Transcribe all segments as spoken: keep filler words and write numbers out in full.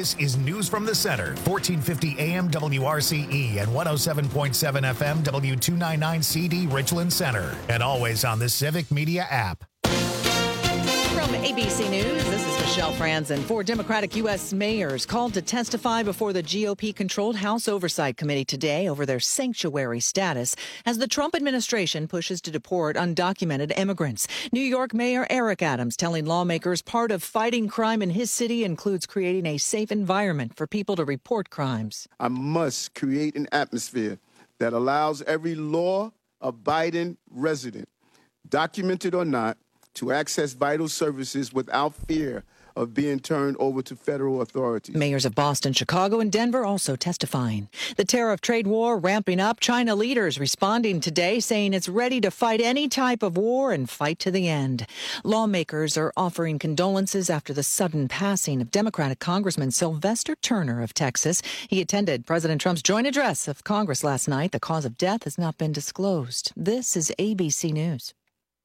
This is News from the Center, fourteen fifty A M W R C E and one oh seven point seven F M W two ninety-nine C D Richland Center. And always on the Civic Media app. From A B C News, this is Michelle Franzen. Four Democratic U S mayors called to testify before the G O P-controlled House Oversight Committee today over their sanctuary status as the Trump administration pushes to deport undocumented immigrants. New York Mayor Eric Adams telling lawmakers part of fighting crime in his city includes creating a safe environment for people to report crimes. I must create an atmosphere that allows every law-abiding resident, documented or not, to access vital services without fear of being turned over to federal authorities. Mayors of Boston, Chicago, and Denver also testifying. The tariff trade war ramping up. China leaders responding today, saying it's ready to fight any type of war and fight to the end. Lawmakers are offering condolences after the sudden passing of Democratic Congressman Sylvester Turner of Texas. He attended President Trump's joint address of Congress last night. The cause of death has not been disclosed. This is A B C News.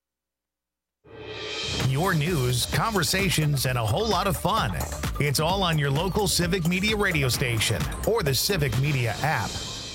Your news, conversations, and a whole lot of fun. It's all on your local Civic Media radio station or the Civic Media app.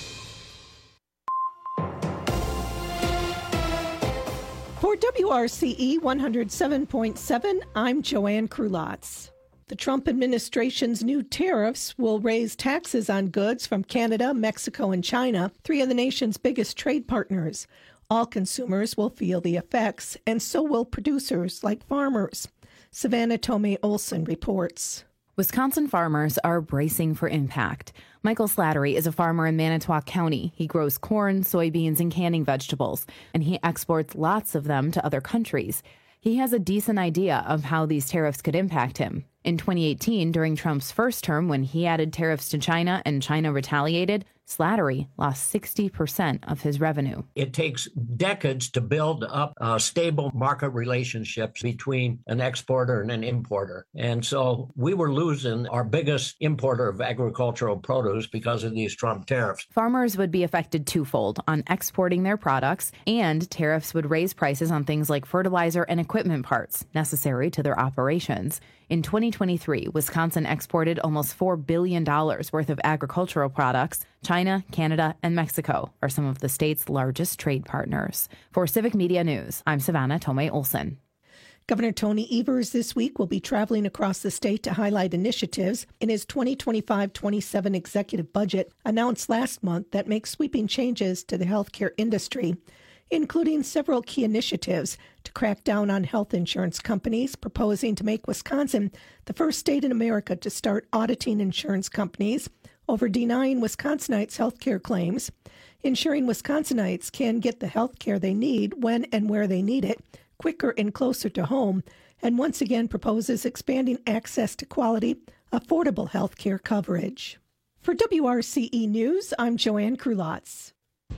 For W R C E one oh seven point seven, I'm Joanne Krulotz. The Trump administration's new tariffs will raise taxes on goods from Canada, Mexico, and China, three of the nation's biggest trade partners. All consumers will feel the effects, and so will producers like farmers. Savannah Tomei Olson reports. Wisconsin farmers are bracing for impact. Michael Slattery is a farmer in Manitowoc County. He grows corn, soybeans, and canning vegetables, and he exports lots of them to other countries. He has a decent idea of how these tariffs could impact him. In twenty eighteen, during Trump's first term, when he added tariffs to China and China retaliated, Slattery lost sixty percent of his revenue. It takes decades to build up uh, stable market relationships between an exporter and an importer. And so we were losing our biggest importer of agricultural produce because of these Trump tariffs. Farmers would be affected twofold on exporting their products, and tariffs would raise prices on things like fertilizer and equipment parts necessary to their operations. In twenty twenty-three, Wisconsin exported almost four billion dollars worth of agricultural products. China, Canada, and Mexico are some of the state's largest trade partners. For Civic Media News, I'm Savannah Tomei Olson. Governor Tony Evers this week will be traveling across the state to highlight initiatives in his twenty twenty-five twenty-seven executive budget announced last month that make sweeping changes to the healthcare industry, including several key initiatives to crack down on health insurance companies, proposing to make Wisconsin the first state in America to start auditing insurance companies over denying Wisconsinites health care claims, ensuring Wisconsinites can get the health care they need when and where they need it, quicker and closer to home, and once again proposes expanding access to quality, affordable health care coverage. For W R C E News, I'm Joanne Krulotz.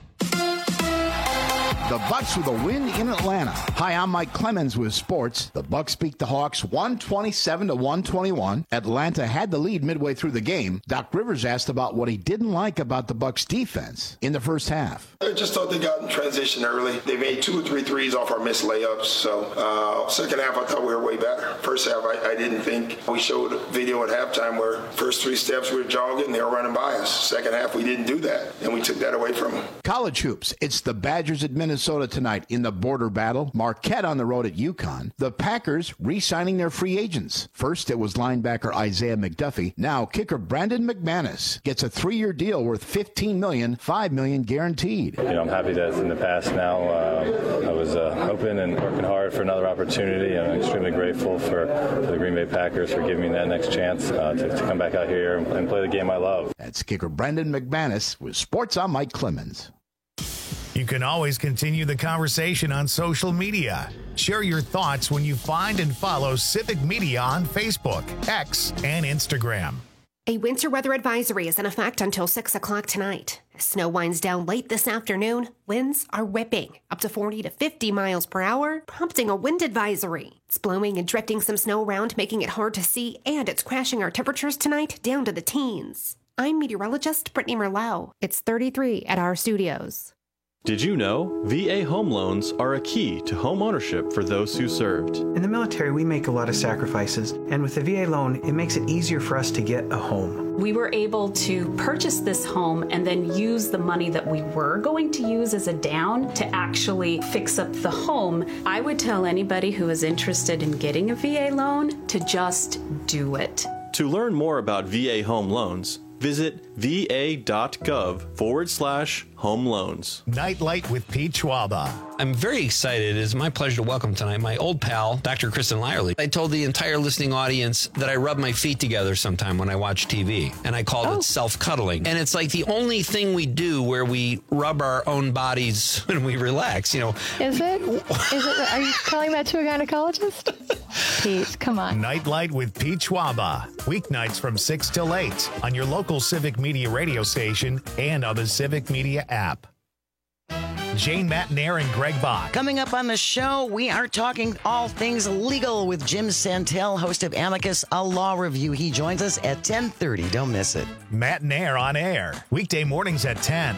The Bucks with a win in Atlanta. Hi, I'm Mike Clemens with sports. The Bucks beat the Hawks one twenty-seven to one twenty-one. Atlanta had the lead midway through the game. Doc Rivers asked about what he didn't like about the Bucks defense in the first half. I just thought they got in transition early. They made two or three threes off our missed layups. So uh, second half, I thought we were way better. First half, I, I didn't think. We showed a video at halftime where first three steps we were jogging, they were running by us. Second half, we didn't do that, and we took that away from them. College hoops. It's the Badgers at Minnesota tonight in the border battle. Marquette on the road at UConn. The Packers re-signing their free agents. First, it was linebacker Isaiah McDuffie. Now, kicker Brandon McManus gets a three-year deal worth fifteen million dollars, five million dollars guaranteed. You know, I'm happy that in the past now uh, I was uh, hoping and working hard for another opportunity. I'm extremely grateful for, for the Green Bay Packers for giving me that next chance uh, to, to come back out here and, and play the game I love. That's kicker Brandon McManus with Sports. I'm Mike Clemens. You can always continue the conversation on social media. Share your thoughts when you find and follow Civic Media on Facebook, X, and Instagram. A winter weather advisory is in effect until six o'clock tonight. As snow winds down late this afternoon, winds are whipping up to forty to fifty miles per hour, prompting a wind advisory. It's blowing and drifting some snow around, making it hard to see, and it's crashing our temperatures tonight down to the teens. I'm meteorologist Brittany Merlot. It's thirty-three at our studios. Did you know V A home loans are a key to home ownership for those who served? In the military, we make a lot of sacrifices, and with the V A loan, it makes it easier for us to get a home. We were able to purchase this home and then use the money that we were going to use as a down to actually fix up the home. I would tell anybody who is interested in getting a V A loan to just do it. To learn more about V A home loans, visit va.gov forward slash home loans. Nightlight with Pete Schwaba. I'm very excited. It is my pleasure to welcome tonight my old pal, Doctor Kristen Lyerly. I told the entire listening audience that I rub my feet together sometime when I watch T V, and I called oh. it self-cuddling. And it's like the only thing we do where we rub our own bodies when we relax, you know. Is it? Is it? Are you telling that to a gynecologist? Pete, come on. Nightlight with Pete Schwaba. Weeknights from six till eight on your local Civic Media radio station and on the Civic Media app. Jane Matnair and Greg Bach. Coming up on the show, we are talking all things legal with Jim Santel, host of Amicus, a law review. He joins us at ten thirty. Don't miss it. Matnair on air, weekday mornings at ten.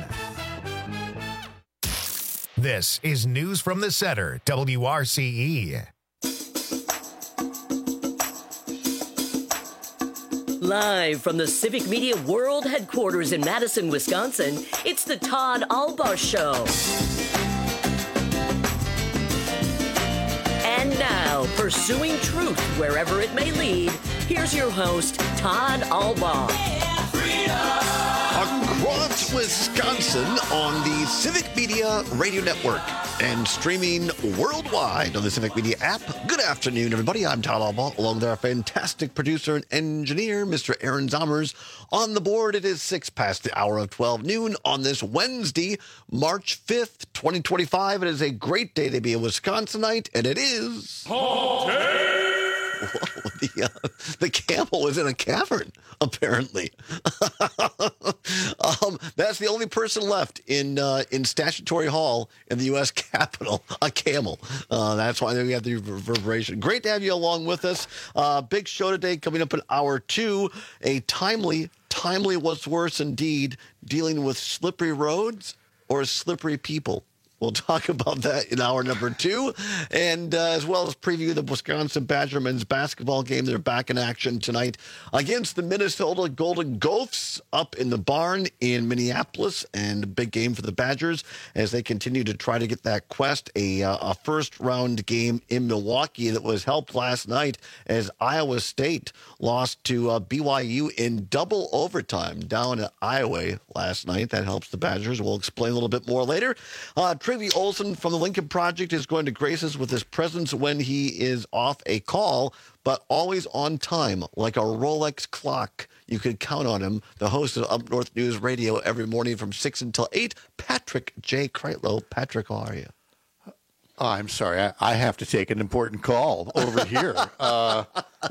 This is News from the Center, W R C E. Live from the Civic Media World Headquarters in Madison, Wisconsin, it's the Todd Albaugh Show. And now, pursuing truth wherever it may lead, here's your host, Todd Albaugh. Across Wisconsin on the Civic Media Radio Network and streaming worldwide on the Civic Media app. Good afternoon, everybody. I'm Todd Albaugh, along with our fantastic producer and engineer, Mister Aaron Zommers. On the board, it is six past the hour of twelve noon on this Wednesday, March fifth, twenty twenty-five. It is a great day to be a Wisconsinite, and it is... Whoa, the, uh, the camel was in a cavern, apparently. um, that's the only person left in uh, in Statutory Hall in the U S Capitol, a camel. Uh, that's why we have the reverberation. Great to have you along with us. Uh, big show today coming up in hour two. A timely, timely what's worse indeed, dealing with slippery roads or slippery people. We'll talk about that in hour number two, and uh, as well as preview the Wisconsin Badger men's basketball game. They're back in action tonight against the Minnesota Golden Gophers up in the barn in Minneapolis, and a big game for the Badgers as they continue to try to get that quest, a, uh, a first-round game in Milwaukee that was helped last night as Iowa State lost to uh, B Y U in double overtime down at Iowa last night. That helps the Badgers. We'll explain a little bit more later. Uh, Trivy Olson from the Lincoln Project is going to grace us with his presence when he is off a call, but always on time, like a Rolex clock. You can count on him, the host of Up North News Radio every morning from six until eight, Patrick J. Kreitlow. Patrick, how are you? Oh, I'm sorry. I, I have to take an important call over here. uh,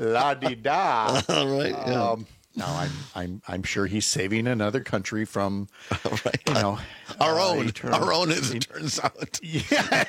La-di-da. All right, yeah. Um, No, I'm I'm I'm sure he's saving another country from, right. you know, our uh, own, eternal, our own, as it turns out. Yeah,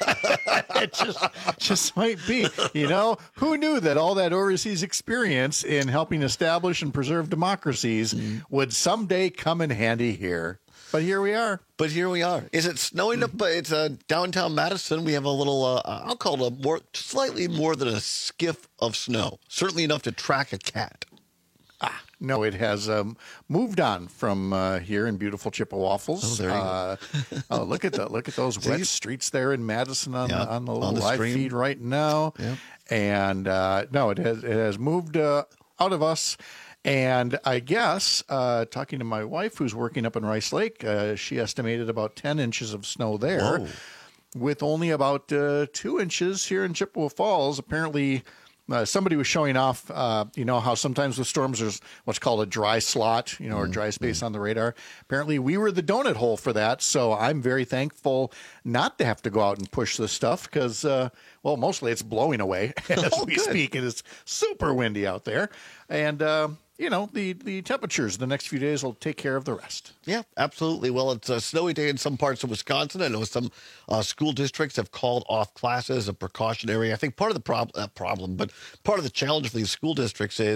it just just might be. You know, who knew that all that overseas experience in helping establish and preserve democracies mm. would someday come in handy here? But here we are. But here we are. Is it snowing up? It's uh, downtown Madison. We have a little, uh, I'll call it a more, slightly more than a skiff of snow. Certainly enough to track a cat. Ah, no, it has um, moved on from uh, here in beautiful Chippewaffles. Oh, there you uh, go. oh, look at the look at those wet streets there in Madison on yeah, the on the little on the live stream. feed right now. Yeah. And uh, no, it has it has moved uh, out of us. And I guess uh, talking to my wife, who's working up in Rice Lake, uh, she estimated about ten inches of snow there, Whoa. with only about uh, two inches here in Chippewa Falls. Apparently. Uh, somebody was showing off, uh, you know, how sometimes with storms there's what's called a dry slot, you know, or dry space on the radar. Apparently we were the donut hole for that. So I'm very thankful not to have to go out and push this stuff because, uh, well, mostly it's blowing away as oh, we good. speak. It is super windy out there. And, uh, you know, the, the temperatures the next few days will take care of the rest. Yeah, absolutely. Well, it's a snowy day in some parts of Wisconsin. I know some uh, school districts have called off classes, a precautionary. I think part of the prob- uh, problem, but part of the challenge for these school districts is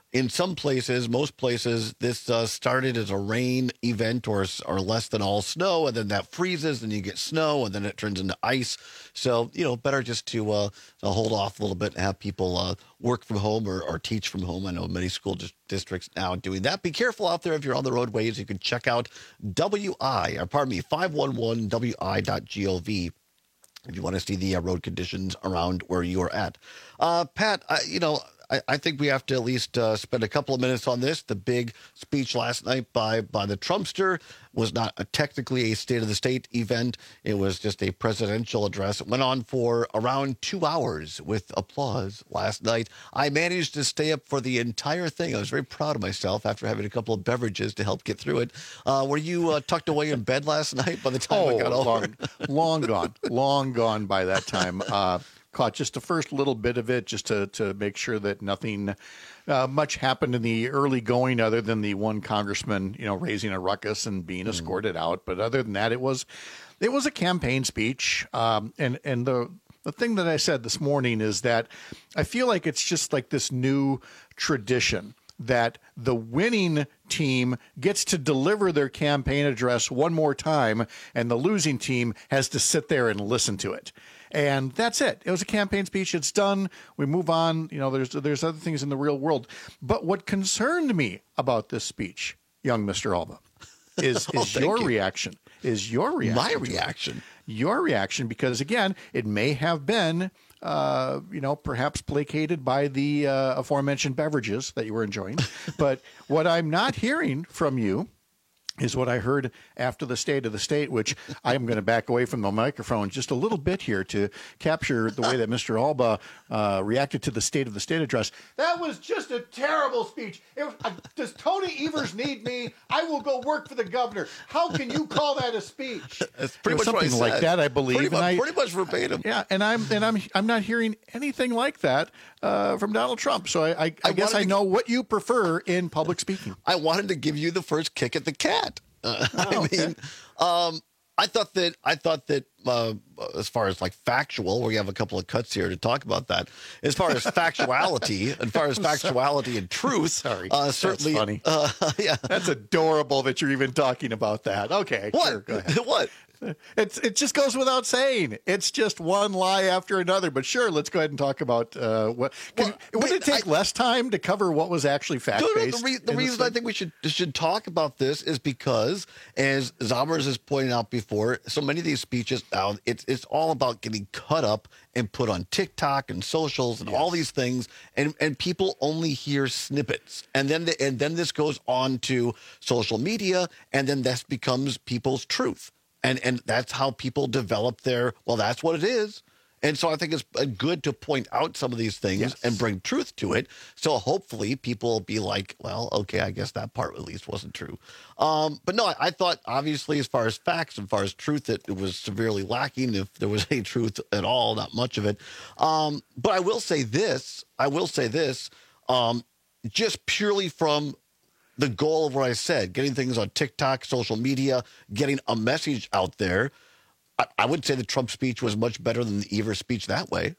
in some places, most places, this uh, started as a rain event or or less than all snow, and then that freezes, and you get snow, and then it turns into ice. So, you know, better just to, uh, to hold off a little bit and have people uh, work from home or, or teach from home. I know many school dis- districts now doing that. Be careful out there if you're on the roadways. You can check out W I, or pardon me, five one one W I dot gov if you want to see the uh, road conditions around where you are at. Uh, Pat, I, you know, I, I think we have to at least uh, spend a couple of minutes on this. The big speech last night by, by the Trumpster was not a, technically a State of the State event. It was just a presidential address. It went on for around two hours with applause last night. I managed to stay up for the entire thing. I was very proud of myself after having a couple of beverages to help get through it. Uh, were you uh, tucked away in bed last night by the time oh, I got over? Long, long gone. Long gone by that time. Uh, caught just the first little bit of it just to, to make sure that nothing uh, much happened in the early going other than the one congressman, you know, raising a ruckus and being mm. escorted out. But other than that, it was it was a campaign speech. Um, and, and the the thing that I said this morning is that I feel like it's just like this new tradition that the winning team gets to deliver their campaign address one more time and the losing team has to sit there and listen to it. And that's it. It was a campaign speech. It's done. We move on. You know, there's there's other things in the real world. But what concerned me about this speech, young Mister Alba, is, oh, is your you. reaction. Is your reaction. My reaction. Your reaction, because, again, it may have been, uh, you know, perhaps placated by the uh, aforementioned beverages that you were enjoying. But what I'm not hearing from you is what I heard after the State of the State, which I'm going to back away from the microphone just a little bit here to capture the way that Mister Alba uh, reacted to the State of the State address. That was just a terrible speech. It was, uh, does Tony Evers need me? I will go work for the governor. How can you call that a speech? It's pretty much something what I like said. that, I believe. Pretty, and much, I, pretty much verbatim. Yeah, and I'm and I'm I'm not hearing anything like that uh, from Donald Trump. So I, I, I, I guess I know to, what you prefer in public speaking. I wanted to give you the first kick at the cat. Uh, oh, I okay. mean, um, I thought that I thought that uh, as far as like factual, we have a couple of cuts here to talk about that. As far as factuality, as far as factuality and truth, sorry, uh, certainly, that's funny. Uh, yeah, that's adorable that you're even talking about that. Okay, what? Sure, go ahead. What? It's it just goes without saying. It's just one lie after another. But sure, let's go ahead and talk about uh, what. Can, well, would it take I, less time to cover what was actually fact based? No, no, the, re- the reason I think we should should talk about this is because, as Zommers has pointed out before, so many of these speeches now it's it's all about getting cut up and put on TikTok and socials and yes. all these things, and and people only hear snippets, and then the, and then this goes on to social media, and then this becomes people's truth. And and that's how people develop their, well, that's what it is. And so I think it's good to point out some of these things yes. and bring truth to it. So hopefully people will be like, well, okay, I guess that part at least wasn't true. Um, but no, I, I thought obviously as far as facts, as far as truth, it, it was severely lacking. If there was any truth at all, not much of it. Um, but I will say this, I will say this, um, just purely from the goal of what I said, getting things on TikTok, social media, getting a message out there, I, I would say the Trump speech was much better than the Evers speech that way.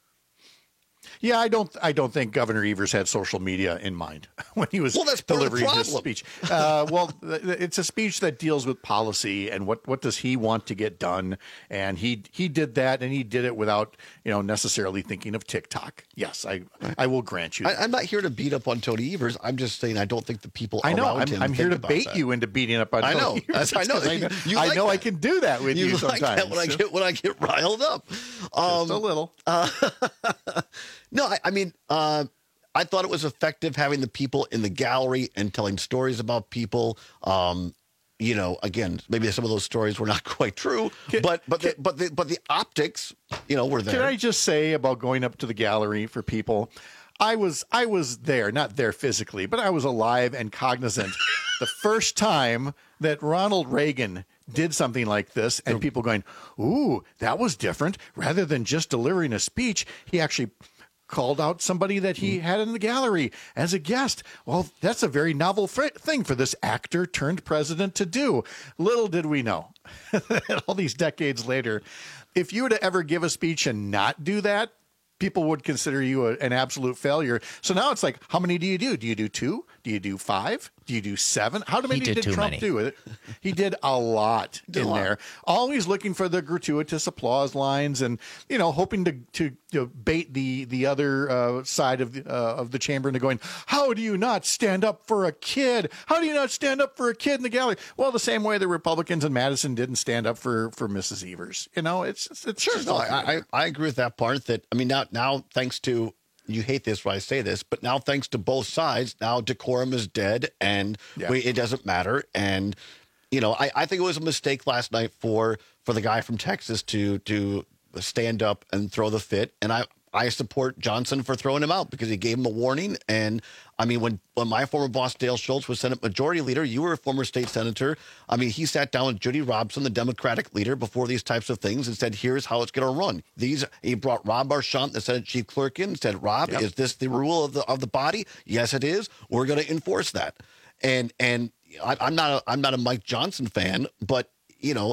Yeah, I don't. I don't think Governor Evers had social media in mind when he was well, that's delivering his speech. Uh, well, it's a speech that deals with policy and what, what does he want to get done, and he he did that, and he did it without you know necessarily thinking of TikTok. Yes, I I will grant you that. I, I'm not here to beat up on Tony Evers. I'm just saying I don't think the people I know. around I'm, him I'm here to about bait that. you into beating up on I Tony know. Evers. I know. I know. You I, like know that. I can do that with you, you sometimes. Like that when I get when I get riled up. Um, just a little. Uh, no, I, I mean. Uh, I thought it was effective having the people in the gallery and telling stories about people. Um, you know, again, maybe some of those stories were not quite true, can, but but can, the, but the but the optics, you know, were there. Can I just say about going up to the gallery for people? I was I was there, not there physically, but I was alive and cognizant the first time that Ronald Reagan did something like this, and people going, "Ooh, that was different." Rather than just delivering a speech, he actually called out somebody that he had in the gallery as a guest. Well, that's a very novel fr- thing for this actor turned president to do. Little did we know that all these decades later, if you were to ever give a speech and not do that, people would consider you a, an absolute failure. So now it's like, how many do you do? Do you do two? Do you do five? Do you do seven? How many did, did Trump many. do with it? He did a lot did in a lot. there. Always looking for the gratuitous applause lines, and you know, hoping to to you know, bait the the other uh, side of the uh, of the chamber into going, how do you not stand up for a kid? How do you not stand up for a kid in the gallery? Well, the same way the Republicans in Madison didn't stand up for for Missus Evers. You know, it's it's, it's sure. No, I, I I agree with that part. That I mean, now now thanks to. You hate this when I say this, but now thanks to both sides, now decorum is dead, and yeah. we, it doesn't matter. And you know, I, I think it was a mistake last night for for the guy from Texas to to stand up and throw the fit. And I I support Johnson for throwing him out because he gave him a warning. And I mean, when when my former boss Dale Schultz was Senate Majority Leader, you were a former state senator. I mean, he sat down with Judy Robson, the Democratic leader, before these types of things and said, "Here's how it's going to run." These he brought Rob Marchant, the Senate Chief Clerk, in and said, "Rob, yep. is this the rule of the of the body? Yes, it is. We're going to enforce that." And and I, I'm not a, I'm not a Mike Johnson fan, but you know,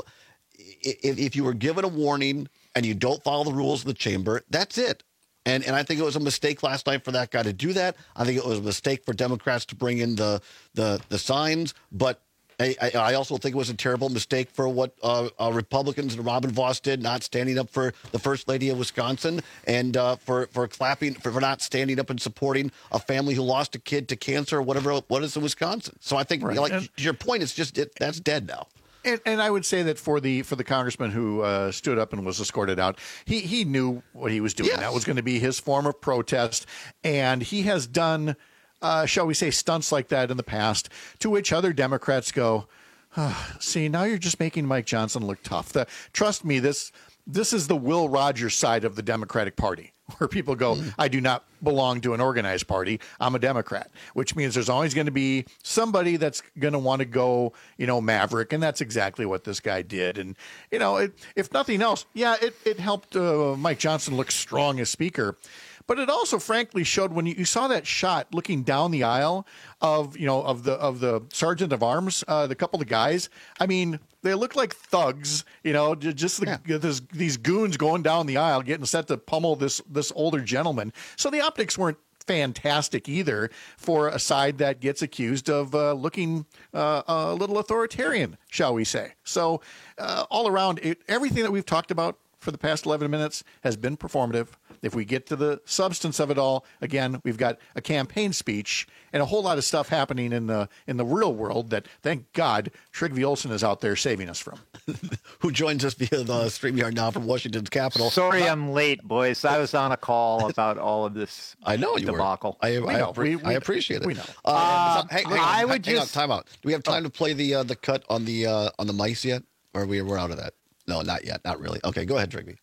if, if you were given a warning and you don't follow the rules of the chamber, that's it. And and I think it was a mistake last night for that guy to do that. I think it was a mistake for Democrats to bring in the the the signs. But I, I also think it was a terrible mistake for what uh, uh, Republicans and Robin Vos did, not standing up for the First Lady of Wisconsin, and uh, for for clapping for, for not standing up and supporting a family who lost a kid to cancer or whatever. What is in Wisconsin? So I think, right. like and, your point, it's just it, that's dead now. And, and I would say that for the for the congressman who uh, stood up and was escorted out, he he knew what he was doing. Yes. That was going to be his form of protest, and he has done, uh, shall we say, stunts like that in the past. To which other Democrats go, oh, "See, now you're just making Mike Johnson look tough." The, trust me, this this is the Will Rogers side of the Democratic Party, where people go, mm. I do not belong to an organized party. I'm a Democrat, which means there's always going to be somebody that's going to want to go, you know, maverick. And that's exactly what this guy did. And, you know, it, if nothing else, yeah, it, it helped uh, Mike Johnson look strong as speaker. But it also, frankly, showed when you, you saw that shot looking down the aisle of, you know, of the of the sergeant of arms, uh, the couple of guys. I mean, they look like thugs, you know, just the, yeah. this, these goons going down the aisle, getting set to pummel this this older gentleman. So the optics weren't fantastic either for a side that gets accused of uh, looking uh, a little authoritarian, shall we say. So uh, all around, it, everything that we've talked about for the past eleven minutes has been performative. If we get to the substance of it all, again, we've got a campaign speech and a whole lot of stuff happening in the in the real world that, thank God, Trygve Olsen is out there saving us from. Who joins us via the StreamYard now from Washington's capital. Sorry uh, I'm late, boys. I was on a call about all of this I know you debacle. Were. I, I, know. We, we, I appreciate it. We know. Uh, uh, hang, hang I on, would hang just... on, time out. Do we have time oh. to play the uh, the cut on the uh, on the mice yet? Or are we, we're out of that? No, not yet. Not really. Okay, go ahead, Trygve.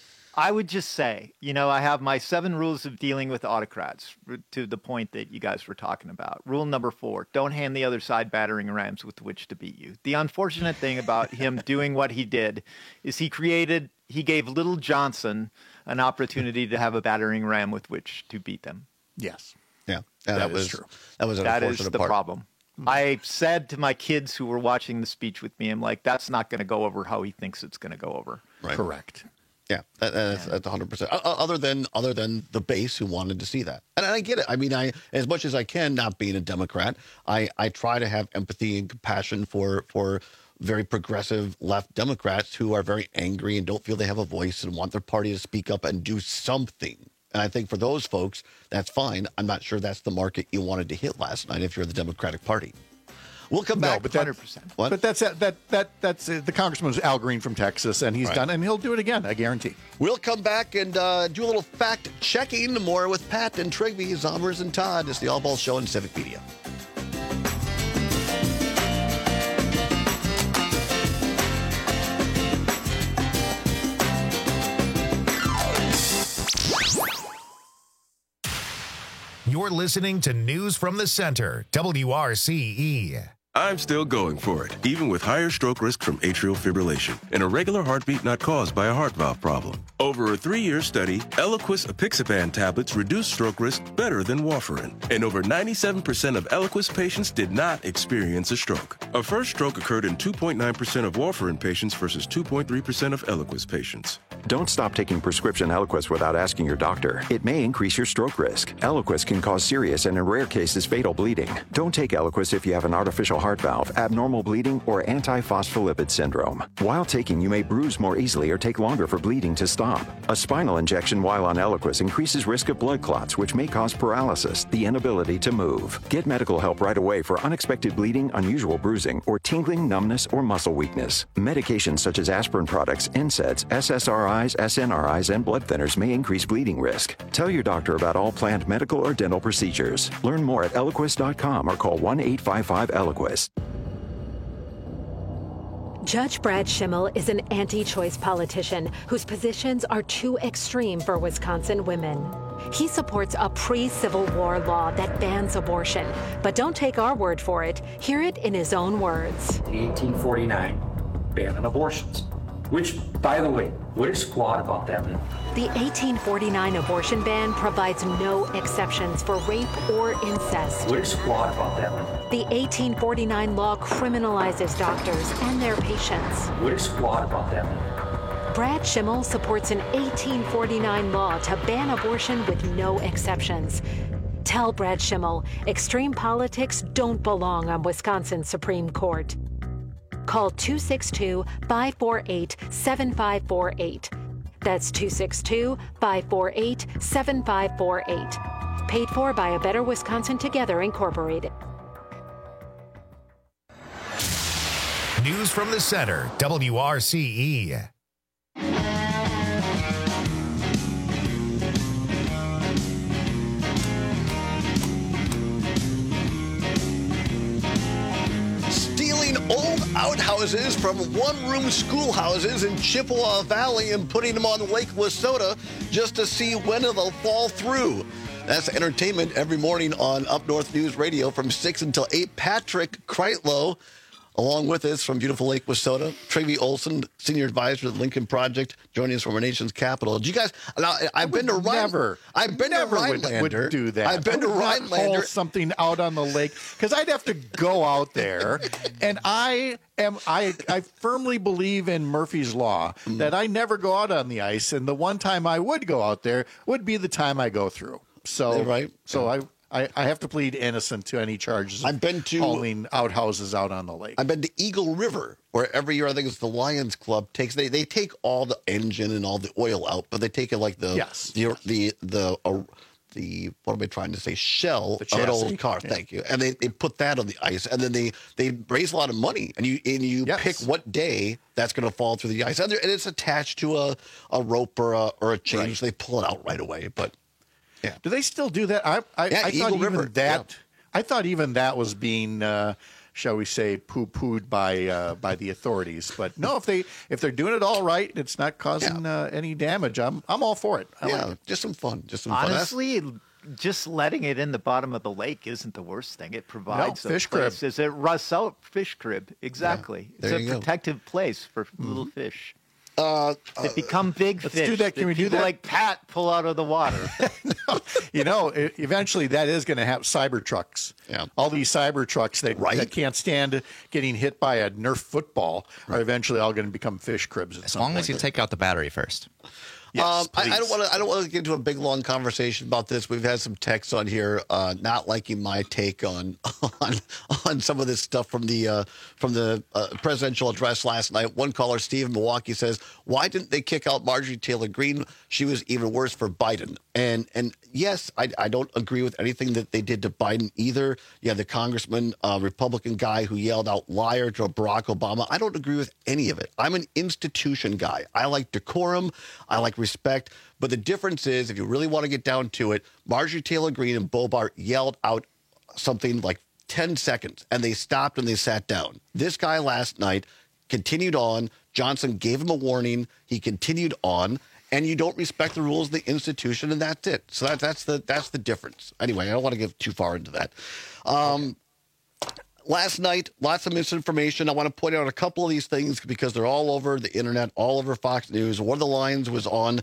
I would just say, you know, I have my seven rules of dealing with autocrats to the point that you guys were talking about. Rule number four, don't hand the other side battering rams with which to beat you. The unfortunate thing about him doing what he did is he created, he gave Little Johnson an opportunity to have a battering ram with which to beat them. Yes. Yeah, yeah that, that was true. That was an that unfortunate is the part. problem. I said to my kids who were watching the speech with me, I'm like, that's not going to go over how he thinks it's going to go over. Right. Correct. Yeah, that, that's, that's one hundred percent. Other than other than the base who wanted to see that, and I get it. I mean, I as much as I can, not being a Democrat, I, I try to have empathy and compassion for for very progressive left Democrats who are very angry and don't feel they have a voice and want their party to speak up and do something. And I think for those folks, that's fine. I'm not sure that's the market you wanted to hit last night if you're the Democratic Party. We'll come back. No, but that, one hundred percent. What? But that's that that that's uh, the congressman's Al Green from Texas, and he's right. done, and he'll do it again. I guarantee. We'll come back and uh, do a little fact checking. More with Pat and Trygve, Zombers and Todd. It's the All Ball Show in Civic Media. You're listening to News from the Center, W R C E. I'm still going for it, even with higher stroke risk from atrial fibrillation, an irregular heartbeat not caused by a heart valve problem. Over a three-year study, Eliquis apixaban tablets reduced stroke risk better than warfarin, and over ninety-seven percent of Eliquis patients did not experience a stroke. A first stroke occurred in two point nine percent of warfarin patients versus two point three percent of Eliquis patients. Don't stop taking prescription Eliquis without asking your doctor. It may increase your stroke risk. Eliquis can cause serious and in rare cases fatal bleeding. Don't take Eliquis if you have an artificial heart valve, abnormal bleeding, or antiphospholipid syndrome. While taking, you may bruise more easily or take longer for bleeding to stop. A spinal injection while on Eliquis increases risk of blood clots, which may cause paralysis, the inability to move. Get medical help right away for unexpected bleeding, unusual bruising, or tingling, numbness, or muscle weakness. Medications such as aspirin products, N SAIDs, S S R Is, S N R Is, and blood thinners may increase bleeding risk. Tell your doctor about all planned medical or dental procedures. Learn more at Eliquis dot com or call one eight five five Eliquis. Judge Brad Schimmel is an anti-choice politician whose positions are too extreme for Wisconsin women. He supports a pre-Civil War law that bans abortion. But don't take our word for it. Hear it in his own words. The eighteen forty-nine ban on abortions, which, by the way, what is squat about that? The eighteen forty-nine abortion ban provides no exceptions for rape or incest. What is squat about that? The eighteen forty-nine law criminalizes doctors and their patients. What is squat about that? Brad Schimmel supports an eighteen forty-nine law to ban abortion with no exceptions. Tell Brad Schimmel, extreme politics don't belong on Wisconsin's Supreme Court. Call two six two, five four eight, seven five four eight. That's two six two, five four eight, seven five four eight. Paid for by A Better Wisconsin Together, Incorporated. News from the center, W R C E. Old outhouses from one-room schoolhouses in Chippewa Valley and putting them on Lake Wissota just to see when it'll fall through. That's entertainment every morning on Up North News Radio from six until eight. Patrick Kreitlow, along with us from beautiful Lake Wissota. Travi Olson, Senior Advisor of the Lincoln Project, joining us from our nation's capital. Do you guys, now, I've been to Rhine, I've been never to would, Rhinelander. would do that. I've been to I would not Rhinelander. haul something out on the lake because I'd have to go out there, and I am I I firmly believe in Murphy's Law mm. that I never go out on the ice, and the one time I would go out there would be the time I go through. So right. So I. I, I have to plead innocent to any charges of I've been to, hauling outhouses out on the lake. I've been to Eagle River, where every year I think it's the Lions Club takes they, they take all the engine and all the oil out, but they take it like the yes. the the the, uh, the what am I trying to say shell the of an old car. Yeah. Thank you. And they, they put that on the ice, and then they, they raise a lot of money, and you and you yes. pick what day that's going to fall through the ice, and, and it's attached to a, a rope or a or a chain, right. so they pull it out right away, but. Yeah. Do they still do that? I I, yeah, I thought even River. that yeah. I thought even that was being, uh, shall we say, poo-pooed by uh, by the authorities. But no, if they if they're doing it all right, and it's not causing yeah. uh, any damage. I'm I'm all for it. I yeah, like it. just some fun. Just some Honestly, fun. just letting it in the bottom of the lake isn't the worst thing. It provides no, fish crib. Places. It rusts out fish crib. Exactly. Yeah, it's a go. protective place for mm-hmm. little fish. Uh, they become big let's fish. do that. Can that we do that? Like Pat pull out of the water. no, you know, it, eventually that is going to have cyber trucks. Yeah. All these cyber trucks that, right. that can't stand getting hit by a Nerf football right. are eventually all going to become fish cribs. At as some long point. as you take out the battery first. Yes, um, I, I don't want to. I don't want to get into a big long conversation about this. We've had some texts on here, uh, not liking my take on on on some of this stuff from the uh, from the uh, presidential address last night. One caller, Steve in Milwaukee, says, "Why didn't they kick out Marjorie Taylor Greene? She was even worse for Biden." And and yes, I, I don't agree with anything that they did to Biden either. Yeah, the congressman, uh, Republican guy who yelled out "liar" to Barack Obama. I don't agree with any of it. I'm an institution guy. I like decorum. I like respect. But the difference is, if you really want to get down to it, Marjorie Taylor Greene and Bobart yelled out something like ten seconds, and they stopped and they sat down. This guy last night continued on. Johnson gave him a warning. He continued on. And you don't respect the rules of the institution, and that's it. So that, that's the that's the difference. Anyway, I don't want to get too far into that. Um, okay. Last night, lots of misinformation. I want to point out a couple of these things because they're all over the internet, all over Fox News. One of the lines was on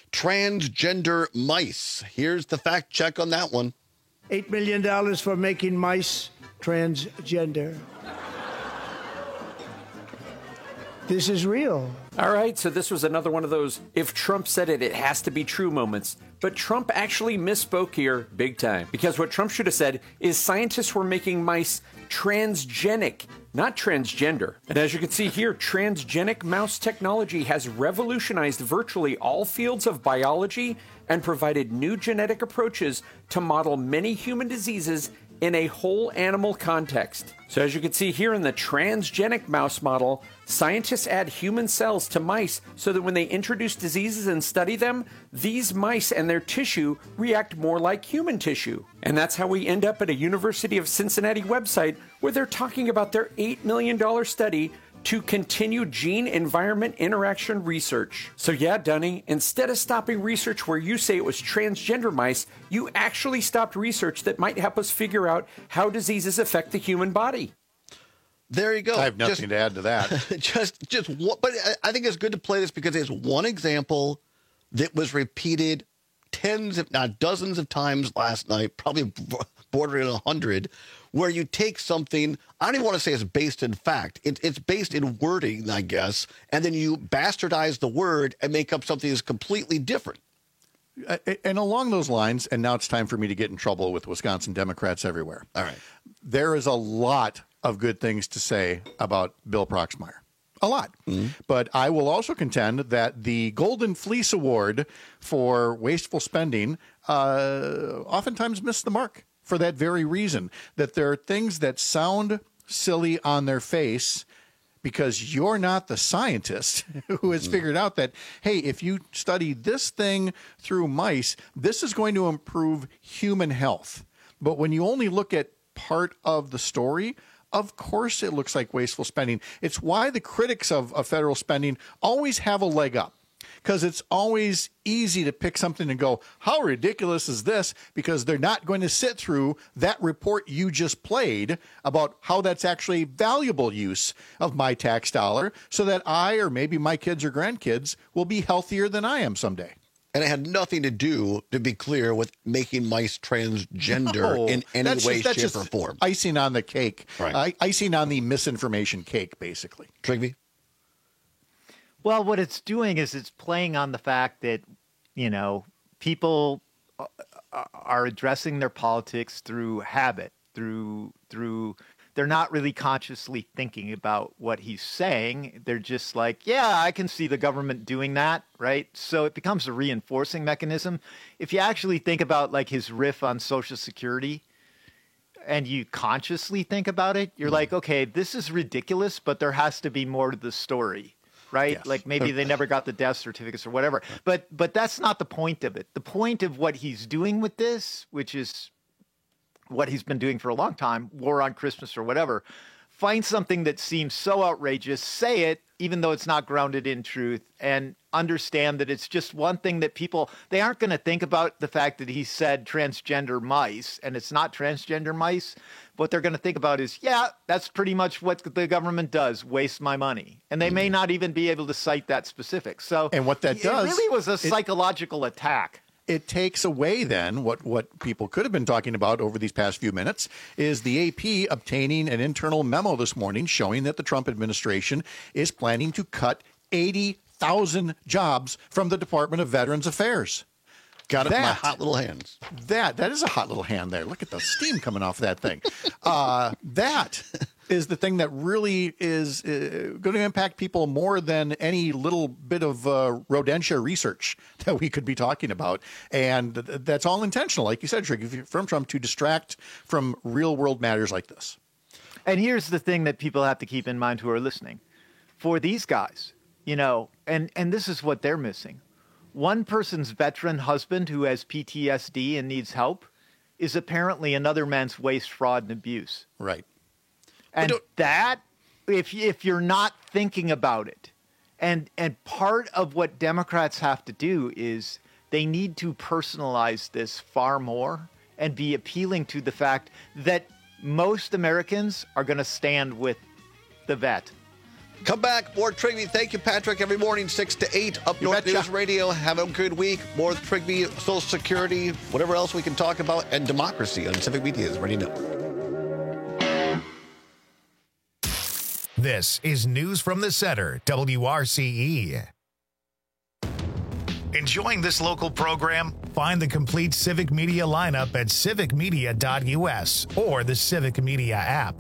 transgender mice. Here's the fact check on that one. Eight million dollars for making mice transgender. This is real. All right, so this was another one of those if Trump said it, it has to be true moments. But Trump actually misspoke here big time. Because what Trump should have said is scientists were making mice transgenic, not transgender. And as you can see here, transgenic mouse technology has revolutionized virtually all fields of biology and provided new genetic approaches to model many human diseases in a whole animal context. So as you can see here in the transgenic mouse model, scientists add human cells to mice so that when they introduce diseases and study them, these mice and their tissue react more like human tissue. And that's how we end up at a University of Cincinnati website where they're talking about their eight million dollars study to continue gene-environment interaction research. So yeah, Dunny, instead of stopping research where you say it was transgender mice, you actually stopped research that might help us figure out how diseases affect the human body. There you go. I have nothing just, to add to that. just, just one, but I think it's good to play this because it's one example that was repeated tens, if not dozens of times last night, probably bordering a hundred, where you take something, I don't even want to say it's based in fact, it, it's based in wording, I guess, and then you bastardize the word and make up something that's completely different. And along those lines, and now it's time for me to get in trouble with Wisconsin Democrats everywhere. All right. There is a lot of good things to say about Bill Proxmire. A lot. Mm-hmm. But I will also contend that the Golden Fleece Award for wasteful spending uh, oftentimes missed the mark for that very reason, that there are things that sound silly on their face because you're not the scientist who has figured out that, hey, if you study this thing through mice, this is going to improve human health. But when you only look at part of the story, of course it looks like wasteful spending. It's why the critics of, of federal spending always have a leg up. Because it's always easy to pick something and go, how ridiculous is this? Because they're not going to sit through that report you just played about how that's actually valuable use of my tax dollar so that I or maybe my kids or grandkids will be healthier than I am someday. And it had nothing to do, to be clear, with making mice transgender No, in any that's way, just, that's shape, just or form. Icing on the cake. Right. I, icing on the misinformation cake, basically. Trigby? Well, what it's doing is it's playing on the fact that, you know, people are addressing their politics through habit, through through they're not really consciously thinking about what he's saying. They're just like, yeah, I can see the government doing that, right? So it becomes a reinforcing mechanism. If you actually think about like his riff on Social Security and you consciously think about it, you're like, okay, this is ridiculous, but there has to be more to the story. Right? Yes. Like maybe they never got the death certificates or whatever. But but that's not the point of it. The point of what he's doing with this, which is what he's been doing for a long time, War on Christmas or whatever, find something that seems so outrageous, say it, even though it's not grounded in truth, and understand that it's just one thing that people, they aren't going to think about the fact that he said transgender mice, and it's not transgender mice. What they're going to think about is, yeah, that's pretty much what the government does, waste my money. And they may not even be able to cite that specific. So and what that does, it really was a it, psychological attack. It takes away then what, what people could have been talking about over these past few minutes is the A P obtaining an internal memo this morning showing that the Trump administration is planning to cut eighty thousand jobs from the Department of Veterans Affairs. Got it that, in my hot little hands. That, that is a hot little hand there. Look at the steam coming off that thing. Uh, that is the thing that really is uh, going to impact people more than any little bit of uh, rodentia research that we could be talking about. And th- that's all intentional, like you said, Trig, from Trump to distract from real world matters like this. And here's the thing that people have to keep in mind who are listening. For these guys, you know, and, and this is what they're missing. One person's veteran husband who has P T S D and needs help is apparently another man's waste, fraud, and abuse. Right. And that, if if you're not thinking about it, and and part of what Democrats have to do is they need to personalize this far more and be appealing to the fact that most Americans are going to stand with the vet. Come back, more Trigby. Thank you, Patrick. Every morning, six to eight, Up You North betcha. News Radio. Have a good week. More Trigby, Social Security, whatever else we can talk about, and democracy on Civic Media is ready now. This is News from the Center, W R C E. Enjoying this local program? Find the complete Civic Media lineup at civic media dot U S or the Civic Media app.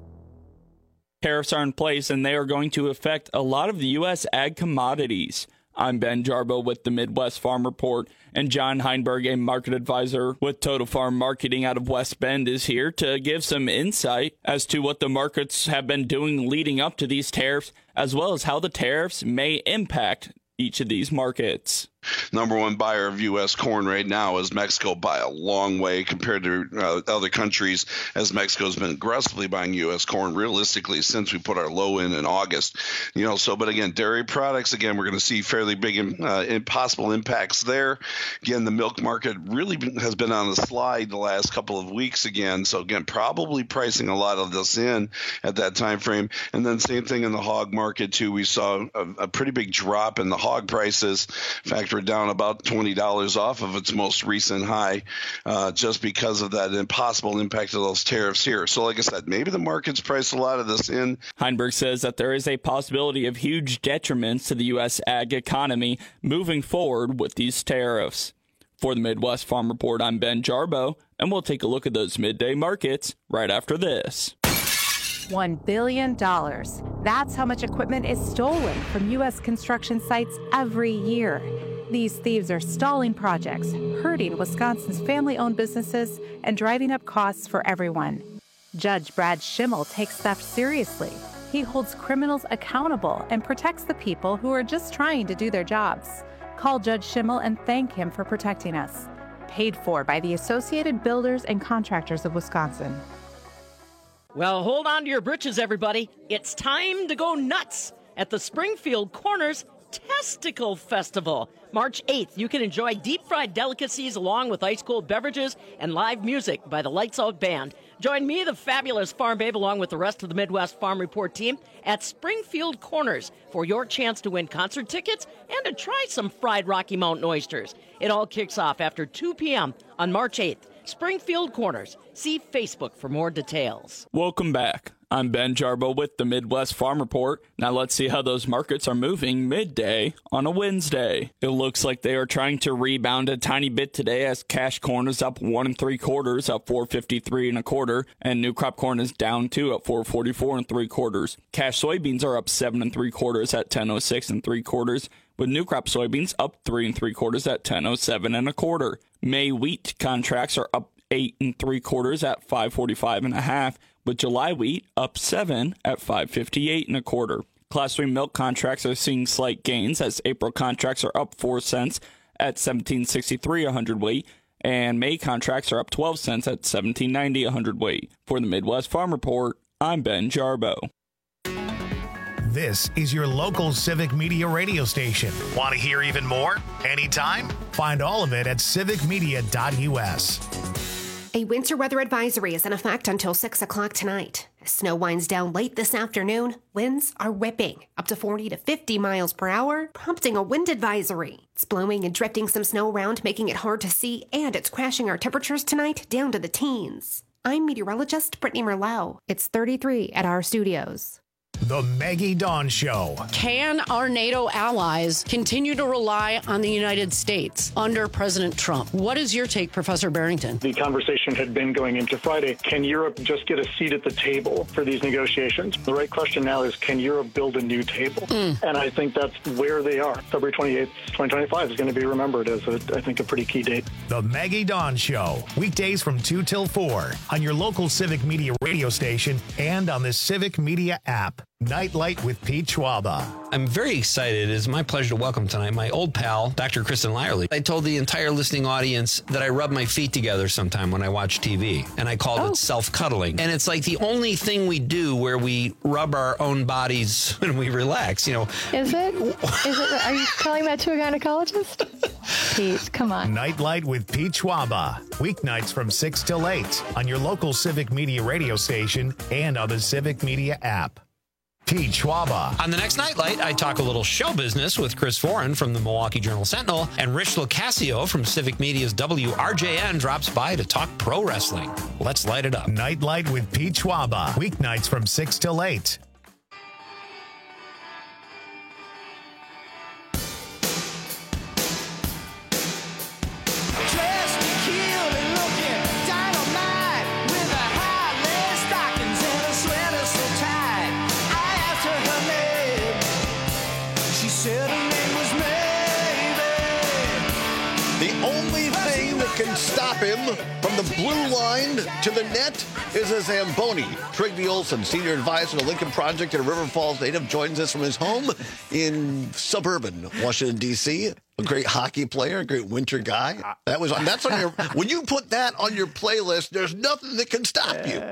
Tariffs are in place, and they are going to affect a lot of the U S ag commodities. I'm Ben Jarbo with the Midwest Farm Report, and John Heinberg, a market advisor with Total Farm Marketing out of West Bend, is here to give some insight as to what the markets have been doing leading up to these tariffs, as well as how the tariffs may impact each of these markets. Number one buyer of U S corn right now is Mexico by a long way compared to uh, other countries, as Mexico's been aggressively buying U S corn realistically since we put our low in in August. You know, so but again, dairy products, again, we're going to see fairly big uh, possible impacts there. Again, the milk market really been, has been on a slide the last couple of weeks again. So again, probably pricing a lot of this in at that time frame. And then same thing in the hog market too. We saw a, a pretty big drop in the hog prices. In fact, we're down about twenty dollars off of its most recent high uh, just because of that impossible impact of those tariffs here. So like I said, maybe the market's priced a lot of this in. Heinberg says that there is a possibility of huge detriments to the U S ag economy moving forward with these tariffs. For the Midwest Farm Report, I'm Ben Jarbo, and we'll take a look at those midday markets right after this. One billion dollars. That's how much equipment is stolen from U S construction sites every year. These thieves are stalling projects, hurting Wisconsin's family-owned businesses, and driving up costs for everyone. Judge Brad Schimmel takes theft seriously. He holds criminals accountable and protects the people who are just trying to do their jobs. Call Judge Schimmel and thank him for protecting us. Paid for by the Associated Builders and Contractors of Wisconsin. Well, hold on to your britches, everybody. It's time to go nuts at the Springfield Corners Testicle Festival. March eighth, you can enjoy deep-fried delicacies along with ice-cold beverages and live music by the Lights Out Band. Join me, the fabulous Farm Babe, along with the rest of the Midwest Farm Report team at Springfield Corners for your chance to win concert tickets and to try some fried Rocky Mountain oysters. It all kicks off after two p.m. on March eighth. Springfield Corners. See Facebook for more details. Welcome back. I'm Ben Jarbo with the Midwest Farm Report. Now let's see how those markets are moving midday on a Wednesday. It looks like they are trying to rebound a tiny bit today as cash corn is up one and three quarters, up four fifty-three and a quarter, and new crop corn is down two, up four forty-four and three quarters. Cash soybeans are up seven and three quarters at ten oh six and three quarters, with new crop soybeans up three and three quarters at ten oh seven and a quarter. May wheat contracts are up eight and three quarters at five forty-five and a half, with July wheat up seven at five fifty-eight and a quarter. Class three milk contracts are seeing slight gains as April contracts are up four cents at seventeen sixty-three a hundredweight, and May contracts are up twelve cents at seventeen ninety a hundredweight. For the Midwest Farm Report, I'm Ben Jarbo. This is your local Civic Media radio station. Want to hear even more? Anytime? Find all of it at civic media dot U S. A winter weather advisory is in effect until six o'clock tonight. As snow winds down late this afternoon, winds are whipping up to forty to fifty miles per hour, prompting a wind advisory. It's blowing and drifting some snow around, making it hard to see, and it's crashing our temperatures tonight down to the teens. I'm meteorologist Brittany Merlot. It's thirty-three at our studios. The Maggie Dawn Show. Can our NATO allies continue to rely on the United States under President Trump? What is your take, Professor Barrington? The conversation had been going into Friday. Can Europe just get a seat at the table for these negotiations? The right question now is, can Europe build a new table? Mm. And I think that's where they are. February twenty-eighth, twenty twenty-five is going to be remembered as, a, I think, a pretty key date. The Maggie Dawn Show. Weekdays from two till four on your local Civic Media radio station and on the Civic Media app. Nightlight with Pete Schwaba. I'm very excited. It is my pleasure to welcome tonight my old pal, Doctor Kristen Lyerly. I told the entire listening audience that I rub my feet together sometime when I watch T V, and I called oh. it self-cuddling. And it's like the only thing we do where we rub our own bodies when we relax, you know. Is it? Is it? Are you telling that to a gynecologist? Pete, come on. Nightlight with Pete Schwaba. Weeknights from six till eight on your local Civic Media radio station and on the Civic Media app. Pete Schwaba. On the next Nightlight, I talk a little show business with Chris Foran from the Milwaukee Journal-Sentinel, and Rich Locascio from Civic Media's W R J N drops by to talk pro wrestling. Let's light it up. Nightlight with Pete Schwaba. Weeknights from six till eight. him from the blue line to the net is a Zamboni. Trigby Olson, senior advisor to Lincoln Project and a River Falls native, joins us from his home in suburban Washington, D C A great hockey player, a great winter guy. That was on. That's on your. When you put that on your playlist, there's nothing that can stop you.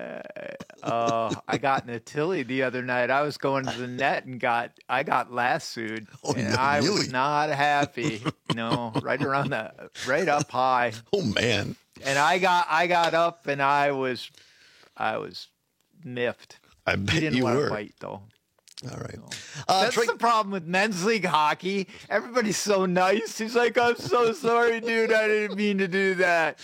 Oh, I got in a Tilly the other night. I was going to the net and got I got lassoed, Oh, and no, I really? was not happy. No, right around the right up high. Oh man! And I got I got up and I was I was miffed. I bet he didn't you want were. to fight though. All right. Uh, That's the problem with men's league hockey. Everybody's so nice. He's like, I'm so sorry, dude. I didn't mean to do that.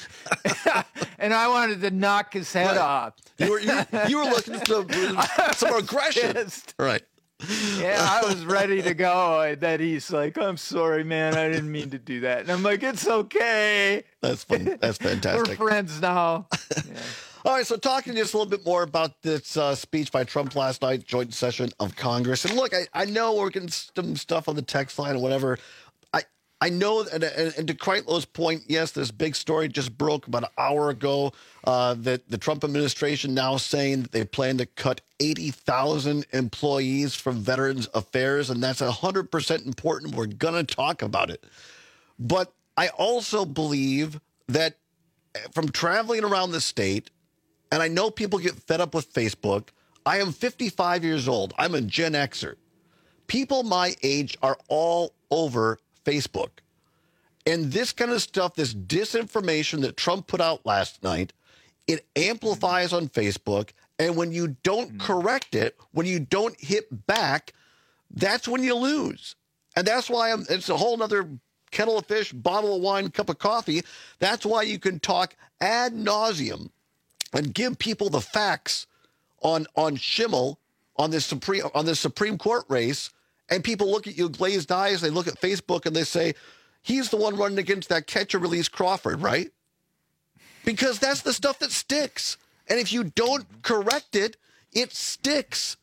And I wanted to knock his head Right. off. You were you, you were looking for some, some aggression, pissed. right? Yeah, I was ready to go. And then he's like, I'm sorry, man. I didn't mean to do that. And I'm like, it's okay. That's fun. That's fantastic. We're friends now. Yeah. All right, so talking just a little bit more about this uh, speech by Trump last night, joint session of Congress. And look, I, I know we're getting some stuff on the text line or whatever. I I know, and, and, and to Kreitlow's point, yes, this big story just broke about an hour ago uh, that the Trump administration now saying that they plan to cut eighty thousand employees from Veterans Affairs, and that's one hundred percent important. We're going to talk about it. But I also believe that from traveling around the state, and I know people get fed up with Facebook. I am fifty-five years old. I'm a Gen Xer. People my age are all over Facebook. And this kind of stuff, this disinformation that Trump put out last night, it amplifies on Facebook. And when you don't correct it, when you don't hit back, that's when you lose. And that's why I'm, it's a whole nother kettle of fish, bottle of wine, cup of coffee. That's why you can talk ad nauseum and give people the facts on on Schimmel, on this Supreme on this Supreme Court race, and people look at you glazed eyes. They look at Facebook and they say, "He's the one running against that catcher release Crawford, right?" Because that's the stuff that sticks, and if you don't correct it, it sticks.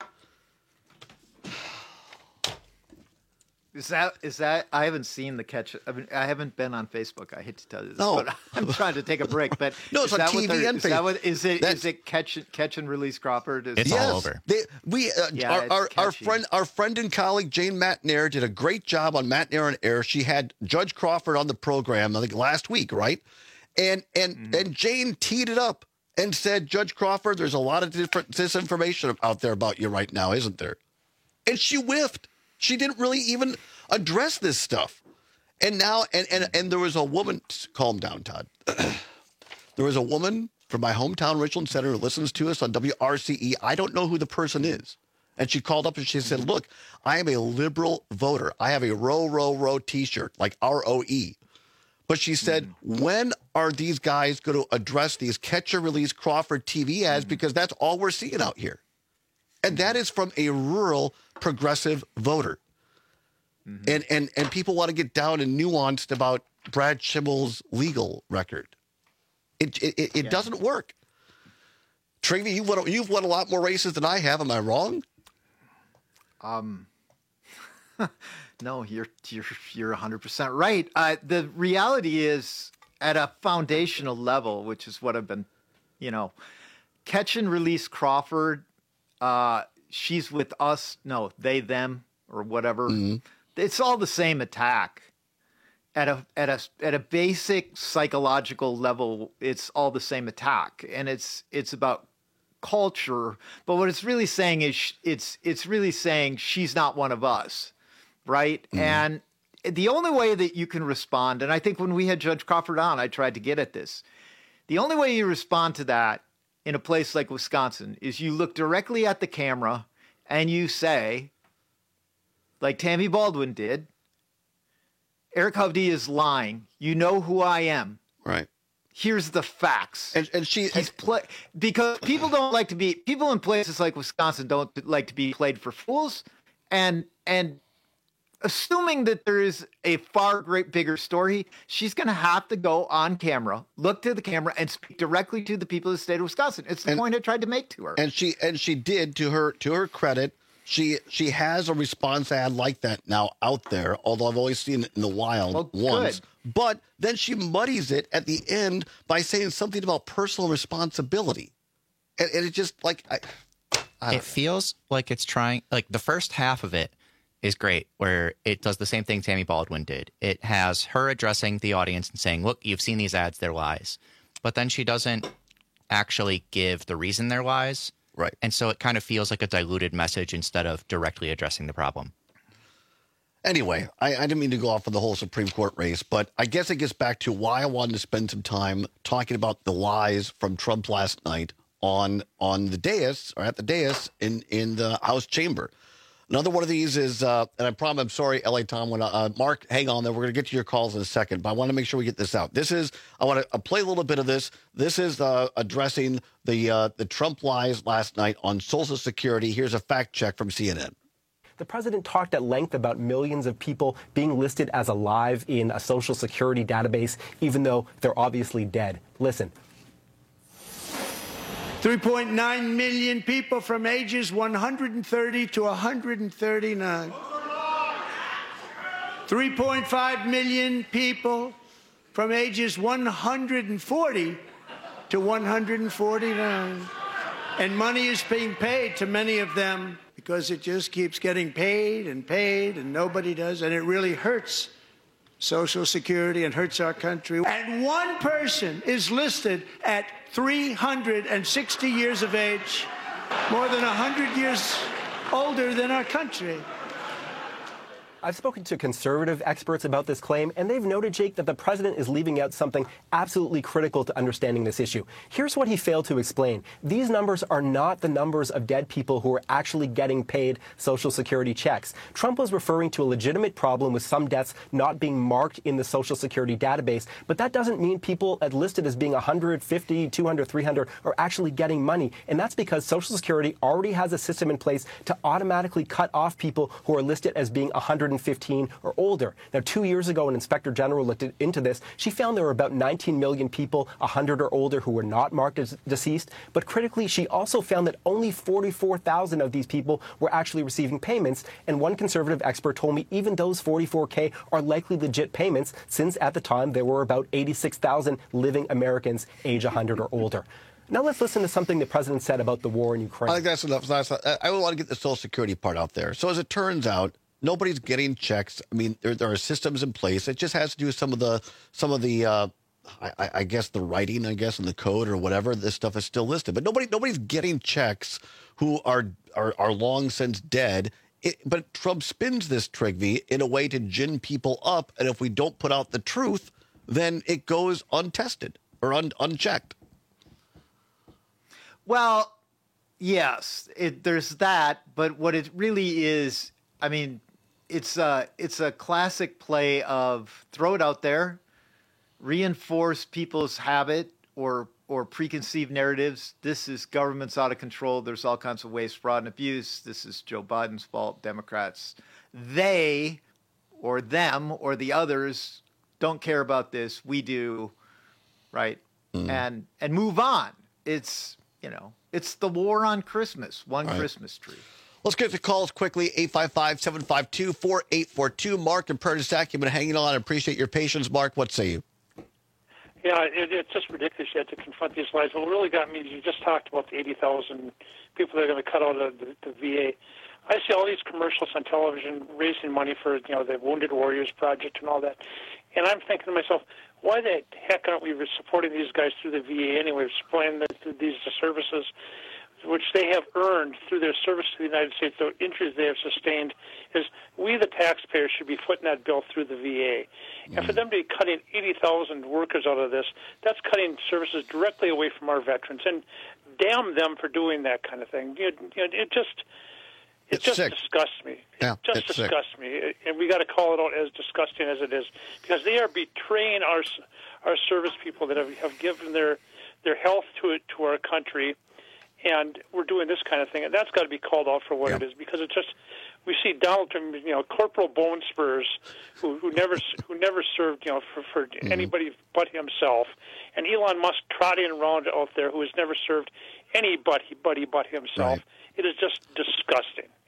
Is that is that? I haven't seen the catch. I mean, I haven't been on Facebook. I hate to tell you this, No. but I'm trying to take a break. But No, is it's on that what T V they're- and is that what is it? That's- Is it catch catch and release Crawford? Is It's all over. They, we, uh, Yeah, our, it's our, our catchy. friend, our friend and colleague Jane Matnair did a great job on Matnair on Air. She had Judge Crawford on the program, I think last week, right? And and Mm-hmm. and Jane teed it up and said, Judge Crawford, there's a lot of different disinformation out there about you right now, isn't there? And she whiffed. She didn't really even address this stuff. And now, and and and there was a woman. Calm down, Todd. There was a woman from my hometown, Richland Center, who listens to us on W R C E. I don't know who the person is. And she called up and she said, look, I am a liberal voter. I have a row, row, row T-shirt, like R O E. But she said, mm. when are these guys going to address these catcher-release Crawford T V ads? Mm. Because that's all we're seeing out here. And that is from a rural progressive voter. Mm-hmm. And, and, and people want to get down and nuanced about Brad Schimmel's legal record. It it, it, it yeah. doesn't work. Trivy, you've won, you've won a lot more races than I have. Am I wrong? Um, no, you're you're you're one hundred percent right. Uh, the reality is, at a foundational level, which is what I've been, you know, catch and release Crawford. Uh, she's with us. No, they, them, or whatever. Mm-hmm. It's all the same attack. At a at a at a basic psychological level, it's all the same attack, and it's it's about culture. But what it's really saying is it's it's really saying she's not one of us, right? Mm-hmm. And the only way that you can respond, and I think when we had Judge Crawford on, I tried to get at this. The only way you respond to that in a place like Wisconsin is you look directly at the camera and you say, like Tammy Baldwin did, Eric Hovde is lying. You know who I am. Right. Here's the facts. And, and she, He's play because people don't like to be people in places like Wisconsin don't like to be played for fools, and and assuming that there is a far great bigger story, she's going to have to go on camera, look to the camera, and speak directly to the people of the state of Wisconsin. It's the and, point I tried to make to her. And she and she did, to her to her credit. she she has a response ad like that now out there, although I've only seen it in the wild well, once. good. But then she muddies it at the end by saying something about personal responsibility. And, and it just, like... I, I it feels like it's trying... Like, the first half of it is great, where it does the same thing Tammy Baldwin did. It has her addressing the audience and saying, look, you've seen these ads, they're lies. But then she doesn't actually give the reason they're lies. Right. And so it kind of feels like a diluted message instead of directly addressing the problem. Anyway, I, I didn't mean to go off on the whole Supreme Court race, but I guess it gets back to why I wanted to spend some time talking about the lies from Trump last night on on the dais, or at the dais in, in the House chamber. Another one of these is, uh, and I promise, I'm sorry, L A Tom, uh, Mark, hang on there. We're going to get to your calls in a second, but I want to make sure we get this out. This is, I want to play a little bit of this. This is uh, addressing the uh, the Trump lies last night on Social Security. Here's a fact check from C N N. The president talked at length about millions of people being listed as alive in a Social Security database, even though they're obviously dead. Listen. three point nine million people from ages one hundred thirty to one hundred thirty-nine. three point five million people from ages one hundred forty to one hundred forty-nine. And money is being paid to many of them because it just keeps getting paid and paid and nobody does. And it really hurts Social Security and hurts our country. And one person is listed at three hundred sixty years of age, more than one hundred years older than our country. I've spoken to conservative experts about this claim, and they've noted, Jake, that the president is leaving out something absolutely critical to understanding this issue. Here's what he failed to explain. These numbers are not the numbers of dead people who are actually getting paid Social Security checks. Trump was referring to a legitimate problem with some deaths not being marked in the Social Security database, but that doesn't mean people listed as being one hundred fifty, two hundred, three hundred are actually getting money. And that's because Social Security already has a system in place to automatically cut off people who are listed as being one hundred fifteen or older. Now, two years ago, an inspector general looked into this. She found there were about nineteen million people one hundred or older who were not marked as deceased. But critically, she also found that only forty-four thousand of these people were actually receiving payments. And one conservative expert told me even those forty-four K are likely legit payments, since at the time there were about eighty-six thousand living Americans age one hundred or older. Now let's listen to something the president said about the war in Ukraine. I think that's enough. That's, I want to get the Social Security part out there. So as it turns out, nobody's getting checks. I mean, there, there are systems in place. It just has to do with some of the, some of the, uh, I, I guess the writing, I guess, in the code or whatever. This stuff is still listed, but nobody, nobody's getting checks who are are, are long since dead. It, but Trump spins this, Trigby, in a way to gin people up, and if we don't put out the truth, then it goes untested or un, unchecked. Well, yes, it, there's that, but what it really is, I mean, it's a, it's a classic play of throw it out there, reinforce people's habit or or preconceived narratives. This is government's out of control. There's all kinds of waste, fraud, and abuse. This is Joe Biden's fault. Democrats, they or them or the others don't care about this. We do, right? Mm. And and move on. It's, you know, it's the war on Christmas, one right. Christmas tree. Let's get the calls quickly. eight five five, seven five two, four eight four two. Mark and Prairie du Sac, you've been hanging on. I appreciate your patience. Mark, what say you? Yeah, it, it's just ridiculous you have to confront these lies. What really got me is you just talked about the eighty thousand people that are going to cut out of the, the V A. I see all these commercials on television raising money for, you know, the Wounded Warriors Project and all that. And I'm thinking to myself, why the heck aren't we supporting these guys through the V A anyway, supplying them through these services, which they have earned through their service to the United States, the injuries they have sustained, is we, the taxpayers, should be footing that bill through the V A. Mm-hmm. And for them to be cutting eighty thousand workers out of this, that's cutting services directly away from our veterans. And damn them for doing that kind of thing. You know, it just... It it's just sick. disgusts me. It yeah, just disgusts sick. me. And we got to call it out as disgusting as it is, because they are betraying our our service people that have, have given their their health to it, to our country, and we're doing this kind of thing. And that's got to be called out for what yeah. it is, because it's just, we see Donald Trump, you know, Corporal Bone Spurs, who, who never who never served, you know, for, for mm-hmm. anybody but himself, and Elon Musk trotting around out there who has never served anybody but himself. Right. It is just disgusting.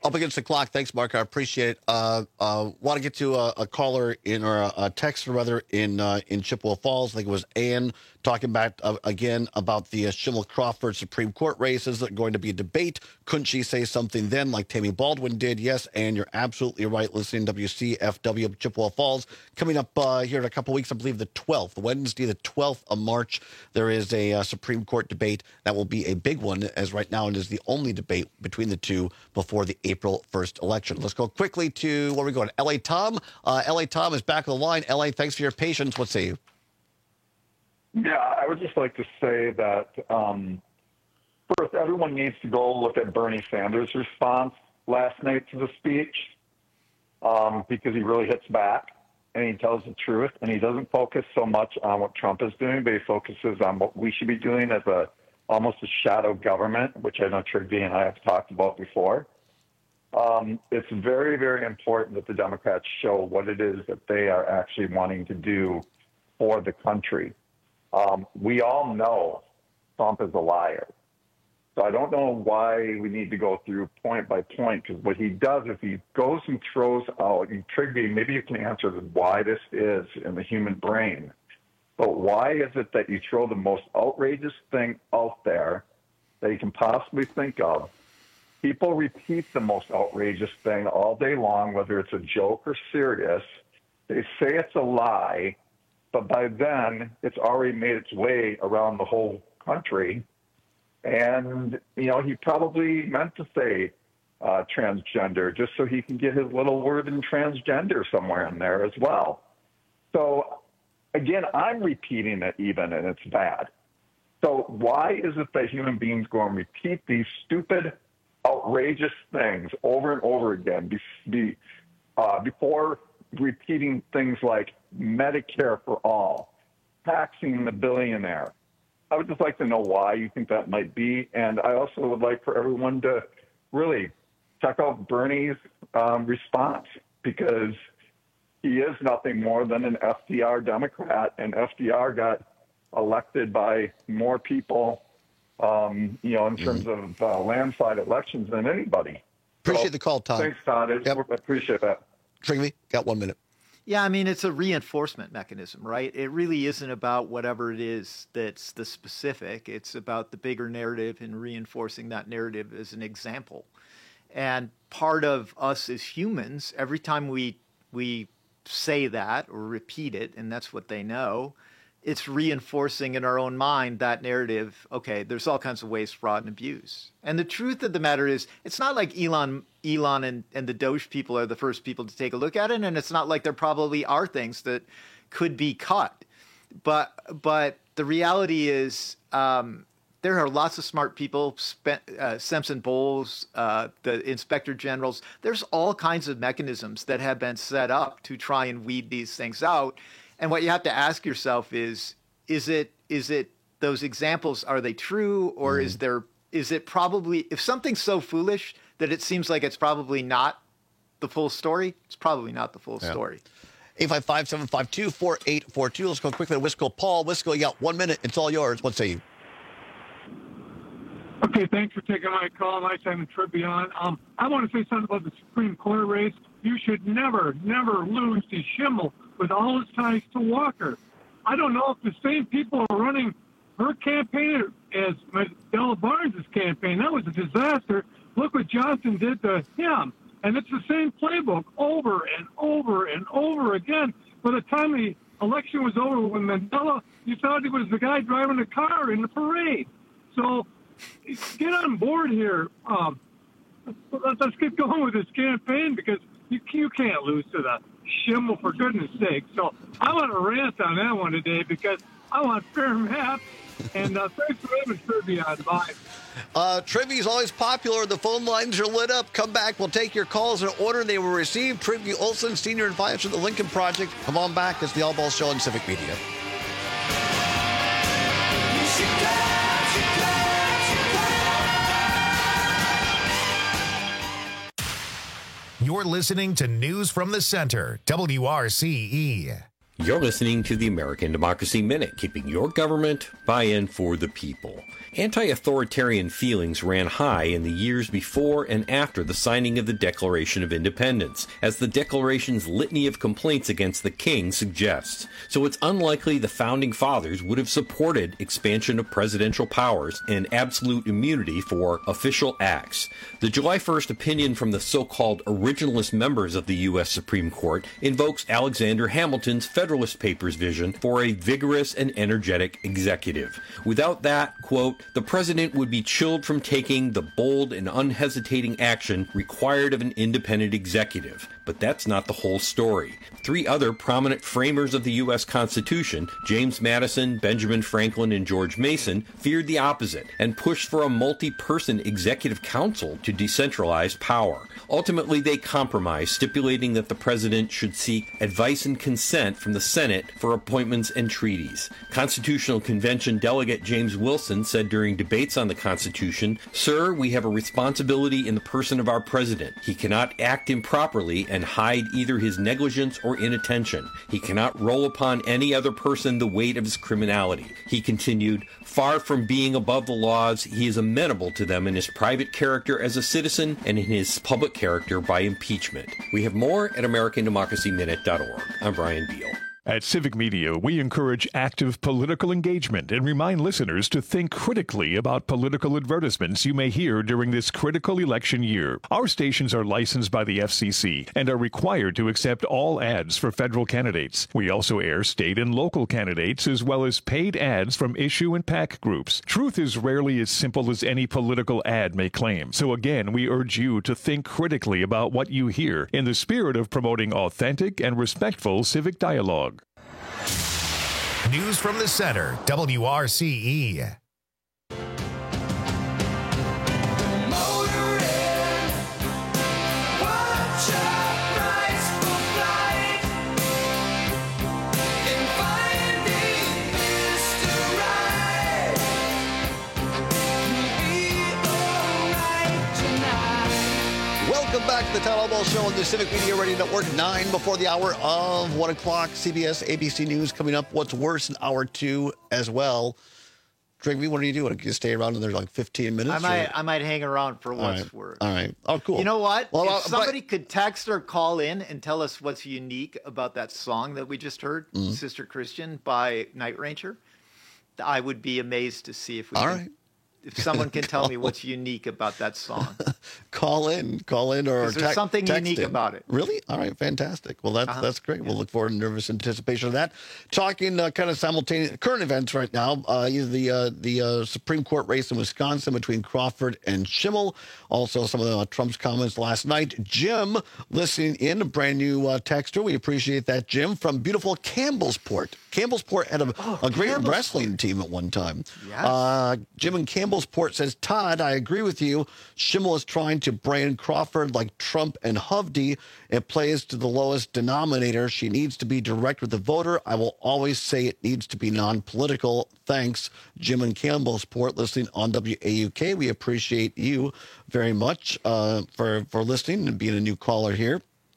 Up against the clock. Thanks, Mark. I appreciate it. Uh, uh, want to get to a, a caller in, or a, a texter rather, in uh, in Chippewa Falls. I think it was Ann talking about uh, again about the uh, Schimmel Crawford Supreme Court races that are going to be a debate. Couldn't she say something then, like Tammy Baldwin did? Yes, and you're absolutely right. Listening to W C F W of Chippewa Falls coming up uh, here in a couple weeks. I believe the twelfth, Wednesday, the twelfth of March. There is a uh, Supreme Court debate that will be a big one, as right now it is the only debate between the two before the April first election. Let's go quickly to where we go. L A Tom. Uh, L A Tom is back on the line. L A, thanks for your patience. What say you? Yeah, I would just like to say that um, first, everyone needs to go look at Bernie Sanders' response last night to the speech um, because he really hits back and he tells the truth, and he doesn't focus so much on what Trump is doing, but he focuses on what we should be doing as a almost a shadow government, which I know Trigby and I have talked about before. Um, it's very, very important that the Democrats show what it is that they are actually wanting to do for the country. Um, we all know Trump is a liar. So I don't know why we need to go through point by point, because what he does is he goes and throws out, and Trigby, maybe you can answer why this is in the human brain. But why is it that you throw the most outrageous thing out there that you can possibly think of? People repeat the most outrageous thing all day long, whether it's a joke or serious. They say it's a lie, but by then it's already made its way around the whole country. And, you know, he probably meant to say uh, transgender just so he can get his little word in transgender somewhere in there as well. So, again, I'm repeating it even, and it's bad. So why is it that human beings go and repeat these stupid, outrageous things over and over again be, be, uh, before repeating things like Medicare for all, taxing the billionaire? I would just like to know why you think that might be. And I also would like for everyone to really check out Bernie's um, response, because he is nothing more than an F D R Democrat, and F D R got elected by more people, um, you know, in terms of uh, landslide elections than anybody. Appreciate so, the call, Tom. Thanks, Todd. I yep. appreciate that. Trigby, got one minute. Yeah, I mean, it's a reinforcement mechanism, right? It really isn't about whatever it is that's the specific. It's about the bigger narrative and reinforcing that narrative as an example. And part of us as humans, every time we we say that or repeat it, and that's what they know, it's reinforcing in our own mind that narrative. Okay, there's all kinds of waste, fraud, and abuse. And the truth of the matter is, it's not like Elon Elon and, and the Doge people are the first people to take a look at it, and it's not like there probably are things that could be cut. But but the reality is, um, there are lots of smart people, uh, Simpson Bowles, uh, the inspector generals. There's all kinds of mechanisms that have been set up to try and weed these things out. And what you have to ask yourself is, is it is it those examples, are they true, or mm. is there is it probably, if something's so foolish that it seems like it's probably not the full story, it's probably not the full yeah. story. eight five five, seven five two, four eight four two. Let's go quickly to Wisco. Paul, Wisco, you got one minute. It's all yours. What say you? Okay, thanks for taking my call. Nice having Tribby on. Um, I want to say something about the Supreme Court race. You should never, never lose to Schimmel with all his ties to Walker. I don't know if the same people are running her campaign as Della Barnes' campaign. That was a disaster. Look what Johnson did to him. And it's the same playbook over and over and over again. By the time the election was over with Mandela, you thought he was the guy driving the car in the parade. So get on board here. Um, let's get going with this campaign, because you, you can't lose to the Schimmel, for goodness sake. So I want to rant on that one today, because I want fair maps. And uh, thanks for having Tribby on. Bye. Uh, Tribby is always popular. The phone lines are lit up. Come back. We'll take your calls in order they were received. Tribby Olson, Senior Advisor at the Lincoln Project. Come on back. It's the All Ball Show on Civic Media. You're listening to News from the Center, W R C E. You're listening to the American Democracy Minute, keeping your government buy-in for the people. Anti-authoritarian feelings ran high in the years before and after the signing of the Declaration of Independence, as the Declaration's litany of complaints against the king suggests. So it's unlikely the Founding Fathers would have supported expansion of presidential powers and absolute immunity for official acts. The July first opinion from the so-called originalist members of the U S Supreme Court invokes Alexander Hamilton's Federalist Papers vision for a vigorous and energetic executive. Without that, quote, the president would be chilled from taking the bold and unhesitating action required of an independent executive. But that's not the whole story. Three other prominent framers of the U S Constitution, James Madison, Benjamin Franklin, and George Mason, feared the opposite and pushed for a multi-person executive council to decentralize power. Ultimately, they compromised, stipulating that the president should seek advice and consent from the Senate for appointments and treaties. Constitutional Convention delegate James Wilson said during debates on the Constitution, "Sir, we have a responsibility in the person of our president. He cannot act improperly and hide either his negligence or inattention. He cannot roll upon any other person the weight of his criminality." He continued, "Far from being above the laws, he is amenable to them in his private character as a citizen and in his public character by impeachment." We have more at American Democracy Minute dot org. I'm Brian Beal. At Civic Media, we encourage active political engagement and remind listeners to think critically about political advertisements you may hear during this critical election year. Our stations are licensed by the F C C and are required to accept all ads for federal candidates. We also air state and local candidates as well as paid ads from issue and PAC groups. Truth is rarely as simple as any political ad may claim. So again, we urge you to think critically about what you hear in the spirit of promoting authentic and respectful civic dialogue. News from the center, W R C E. Welcome back to the Town Hall Ball Show on the Civic Media Radio Network. Nine before the hour of one o'clock. C B S, A B C News coming up. What's worse in hour two as well. Drigby, what are you doing? You stay around in there like fifteen minutes? I might, or? I might hang around for what's All right. worse. All right. Oh, cool. You know what? Well, if uh, somebody but, could text or call in and tell us what's unique about that song that we just heard, mm-hmm. Sister Christian by Night Ranger, I would be amazed to see if we. All can, right. If someone can tell me what's unique about that song. Call in, call in, or Is there te- something unique in. about it? Really? All right, fantastic. Well, that's uh-huh. that's great. Yeah. We'll look forward to nervous anticipation of that. Talking uh, kind of simultaneous current events right now. Uh, the uh, the uh, Supreme Court race in Wisconsin between Crawford and Schimmel. Also, some of uh, Trump's comments last night. Jim, listening in, a brand new uh, texter. We appreciate that, Jim, from beautiful Campbellsport. Campbellsport had a, oh, a great wrestling team at one time. Yes. Uh, Jim in Campbellsport says, Todd, I agree with you. Schimmel is trying to brand Crawford like Trump and Hovde. It plays to the lowest denominator. She needs to be direct with the voter. I will always say it needs to be non-political. Thanks, Jim in Campbellsport, listening on W A U K. We appreciate you very much uh, for, for listening and being a new caller here.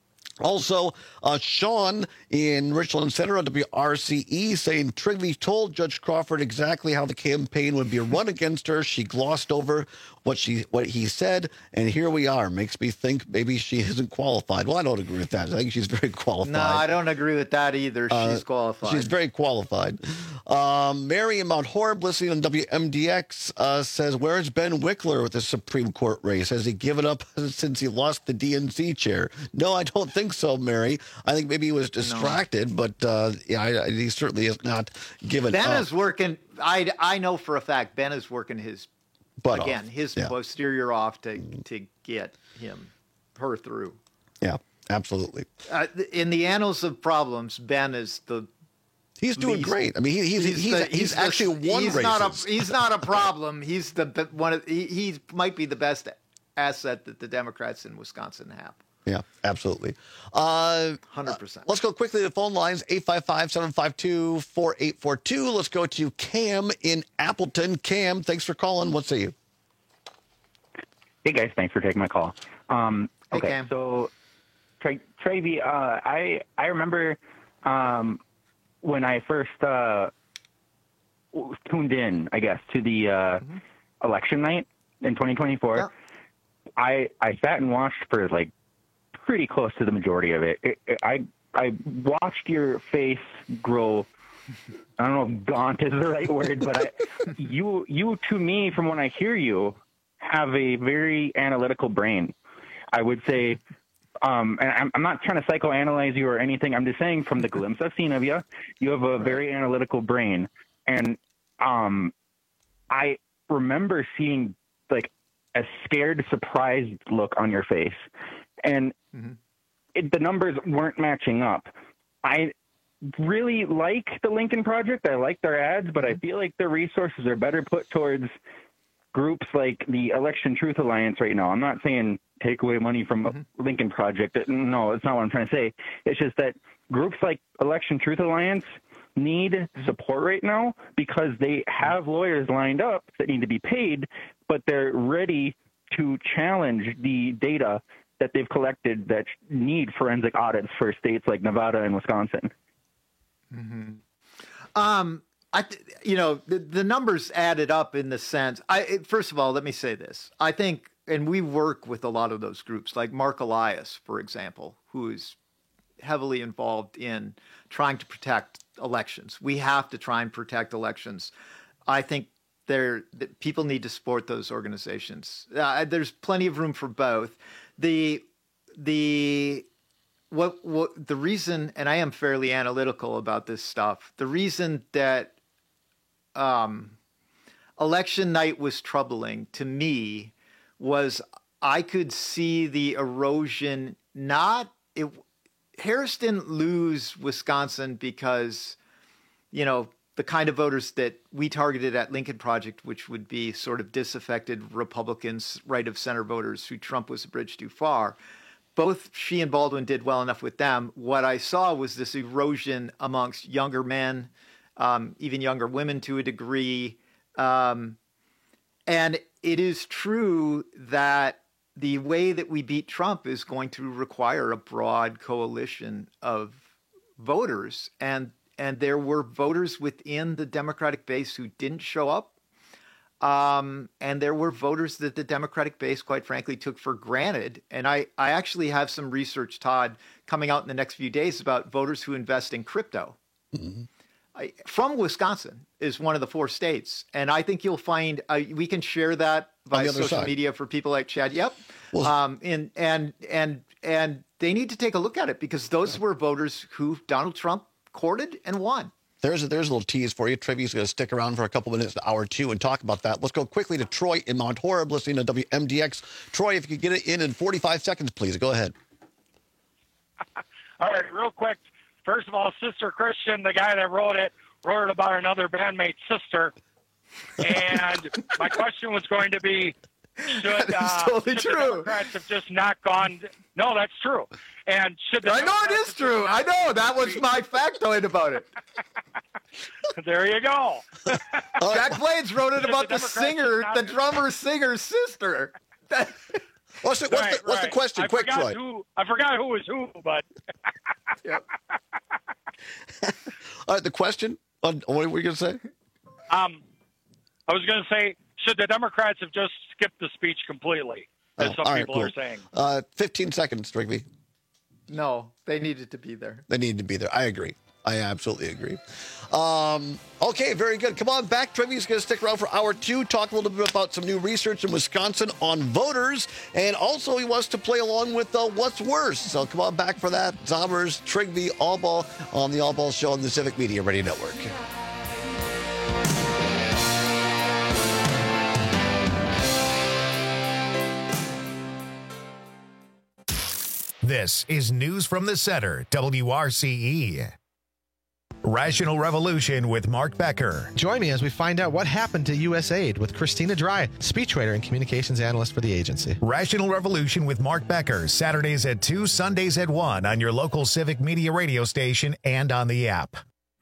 Also, uh, Sean in Richland Center on W R C E saying Trigby told Judge Crawford exactly how the campaign would be run against her. She glossed over what she what he said, and here we are. Makes me think maybe she isn't qualified. Well, I don't agree with that. I think she's very qualified. No, I don't agree with that either. She's uh, qualified. She's very qualified. Um, Mary in Mount Horeb, listening on W M D X, uh, says, where's Ben Wickler with the Supreme Court race? Has he given up since he lost the D N C chair? No, I don't think so, Mary. I think maybe he was distracted, no. but uh, yeah, I, he certainly has not given Ben up. Ben is working. I, I know for a fact Ben is working his Butt again off. his yeah. posterior off to to get him her through. Yeah, absolutely. Uh, in the annals of problems, Ben is the. He's doing least, great. I mean, he, he's he's, he's, the, he's, he's actually the, won he's races. Not a, he's not a problem. He's the one. Of, he, he might be the best asset that the Democrats in Wisconsin have. Yeah, absolutely. Uh, one hundred percent. Uh, let's go quickly to the phone lines, eight five five, seven five two, four eight four two. Let's go to Cam in Appleton. Cam, thanks for calling. What say you? Hey, guys. Thanks for taking my call. Um, okay, hey, Cam. so, Tra- Travy, uh, I, I remember um, when I first uh, tuned in, I guess, to the uh, mm-hmm. election night in twenty twenty-four, yeah. I I sat and watched for like pretty close to the majority of it. it, it I I watched your face grow. I don't know if gaunt is the right word, but I, you you to me, from when I hear you, have a very analytical brain. I would say, um, and I'm, I'm not trying to psychoanalyze you or anything. I'm just saying, from the glimpse I've seen of you, you have a very analytical brain, and um, I remember seeing like a scared, surprised look on your face, and mm-hmm. it, the numbers weren't matching up. I really like the Lincoln Project. I like their ads, but I feel like their resources are better put towards groups like the Election Truth Alliance right now. I'm not saying take away money from mm-hmm. Lincoln Project. No, it's not what I'm trying to say. It's just that groups like Election Truth Alliance need support right now because they have lawyers lined up that need to be paid, but they're ready to challenge the data that they've collected that need forensic audits for states like Nevada and Wisconsin. Mm-hmm. Um, I, th- you know, the, the numbers added up in the sense. I it, first of all, let me say this. I think, and we work with a lot of those groups, like Mark Elias, for example, who is heavily involved in trying to protect elections. We have to try and protect elections. I think there that people need to support those organizations. Uh, there's plenty of room for both. The the What, what the reason, and I am fairly analytical about this stuff, the reason that um, election night was troubling to me was I could see the erosion. Not it, Harris didn't lose Wisconsin because, you know, the kind of voters that we targeted at Lincoln Project, which would be sort of disaffected Republicans, right of center voters who Trump was a bridge too far. Both she and Baldwin did well enough with them. What I saw was this erosion amongst younger men, um, even younger women to a degree. Um, and it is true that the way that we beat Trump is going to require a broad coalition of voters. And, and there were voters within the Democratic base who didn't show up. Um, and there were voters that the Democratic base, quite frankly, took for granted. And I, I actually have some research, Todd, coming out in the next few days about voters who invest in crypto. Mm-hmm. I, from Wisconsin is one of the four states. And I think you'll find uh, we can share that via social side. media for people like Chad. Yep. Well, um, and, and, and, and they need to take a look at it because those were voters who Donald Trump courted and won. There's a, there's a little tease for you. Trivia's going to stick around for a couple minutes, an hour two, and talk about that. Let's go quickly to Troy in Mount Horeb, listening to W M D X. Troy, if you could get it in in forty-five seconds, please. Go ahead. All right, real quick. First of all, Sister Christian, the guy that wrote it, wrote it about another bandmate's sister. And my question was going to be, should, uh, totally should true. the Democrats have just not gone? No, that's true. And should the I know it is true. I know. That was my factoid about it. There you go. Jack Blades wrote it about the, the singer, the drummer singer's sister. What's the, what's right, the, what's right. the question? I Quick, Troy. Who, I forgot who was who, but. All right, the question? On, what were you going to say? Um, I was going to say, should the Democrats have just skipped the speech completely, as oh, some right, people cool. are saying? Uh, fifteen seconds, Rigby. No, they needed to be there. They needed to be there. I agree. I absolutely agree. Um, okay, very good. Come on back. Trivia's going to stick around for hour two, talk a little bit about some new research in Wisconsin on voters, and also he wants to play along with uh, What's Worse. So come on back for that. Zombers, Trigby, All Ball on the All Ball Show on the Civic Media Radio Network. This is News from the Center, W R C E. Rational Revolution with Mark Becker. Join me as we find out what happened to U S A I D with Christina Dry, speechwriter and communications analyst for the agency. Rational Revolution with Mark Becker, Saturdays at two, Sundays at one on your local Civic Media radio station and on the app.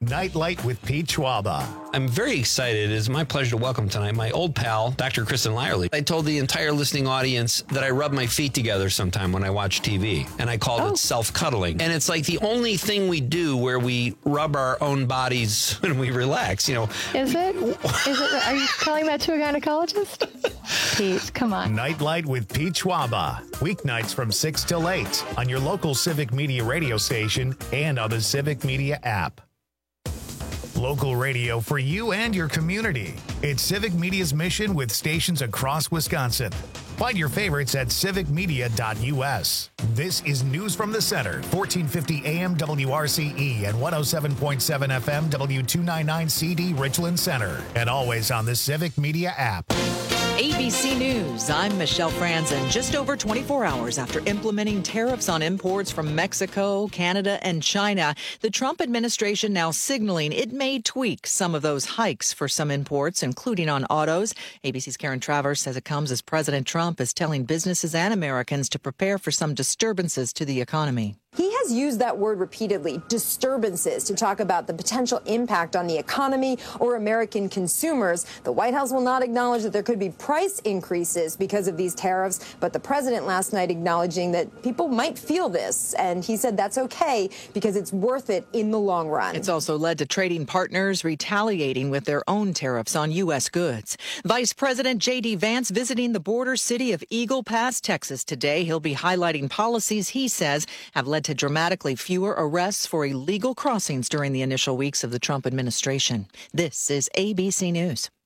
Nightlight with Pete Schwaba. I'm very excited. It is my pleasure to welcome tonight my old pal, Doctor Kristen Lyerly. I told the entire listening audience that I rub my feet together sometime when I watch T V, and I called oh. it self-cuddling. And it's like the only thing we do where we rub our own bodies when we relax, you know. Is it? Is it? Are you telling that to a gynecologist? Pete, come on. Nightlight with Pete Schwaba. Weeknights from six till eight on your local Civic Media radio station and on the Civic Media app. Local radio for you and your community. It's Civic Media's mission with stations across Wisconsin. Find your favorites at civic media dot u s. This is News from the Center, fourteen fifty A M W R C E and one oh seven point seven F M W two ninety-nine C D Richland Center. And always on the Civic Media app. A B C News, I'm Michelle Franzen. Just over twenty-four hours after implementing tariffs on imports from Mexico, Canada, and China, the Trump administration now signaling it may tweak some of those hikes for some imports, including on autos. A B C's Karen Travers says it comes as President Trump is telling businesses and Americans to prepare for some disturbances to the economy. He has used that word repeatedly, disturbances, to talk about the potential impact on the economy or American consumers. The White House will not acknowledge that there could be price increases because of these tariffs, but the president last night acknowledging that people might feel this, and he said that's okay because it's worth it in the long run. It's also led to trading partners retaliating with their own tariffs on U S goods. Vice President J D Vance visiting the border city of Eagle Pass, Texas today. He'll be highlighting policies he says have led to dramatically fewer arrests for illegal crossings during the initial weeks of the Trump administration. This is A B C News.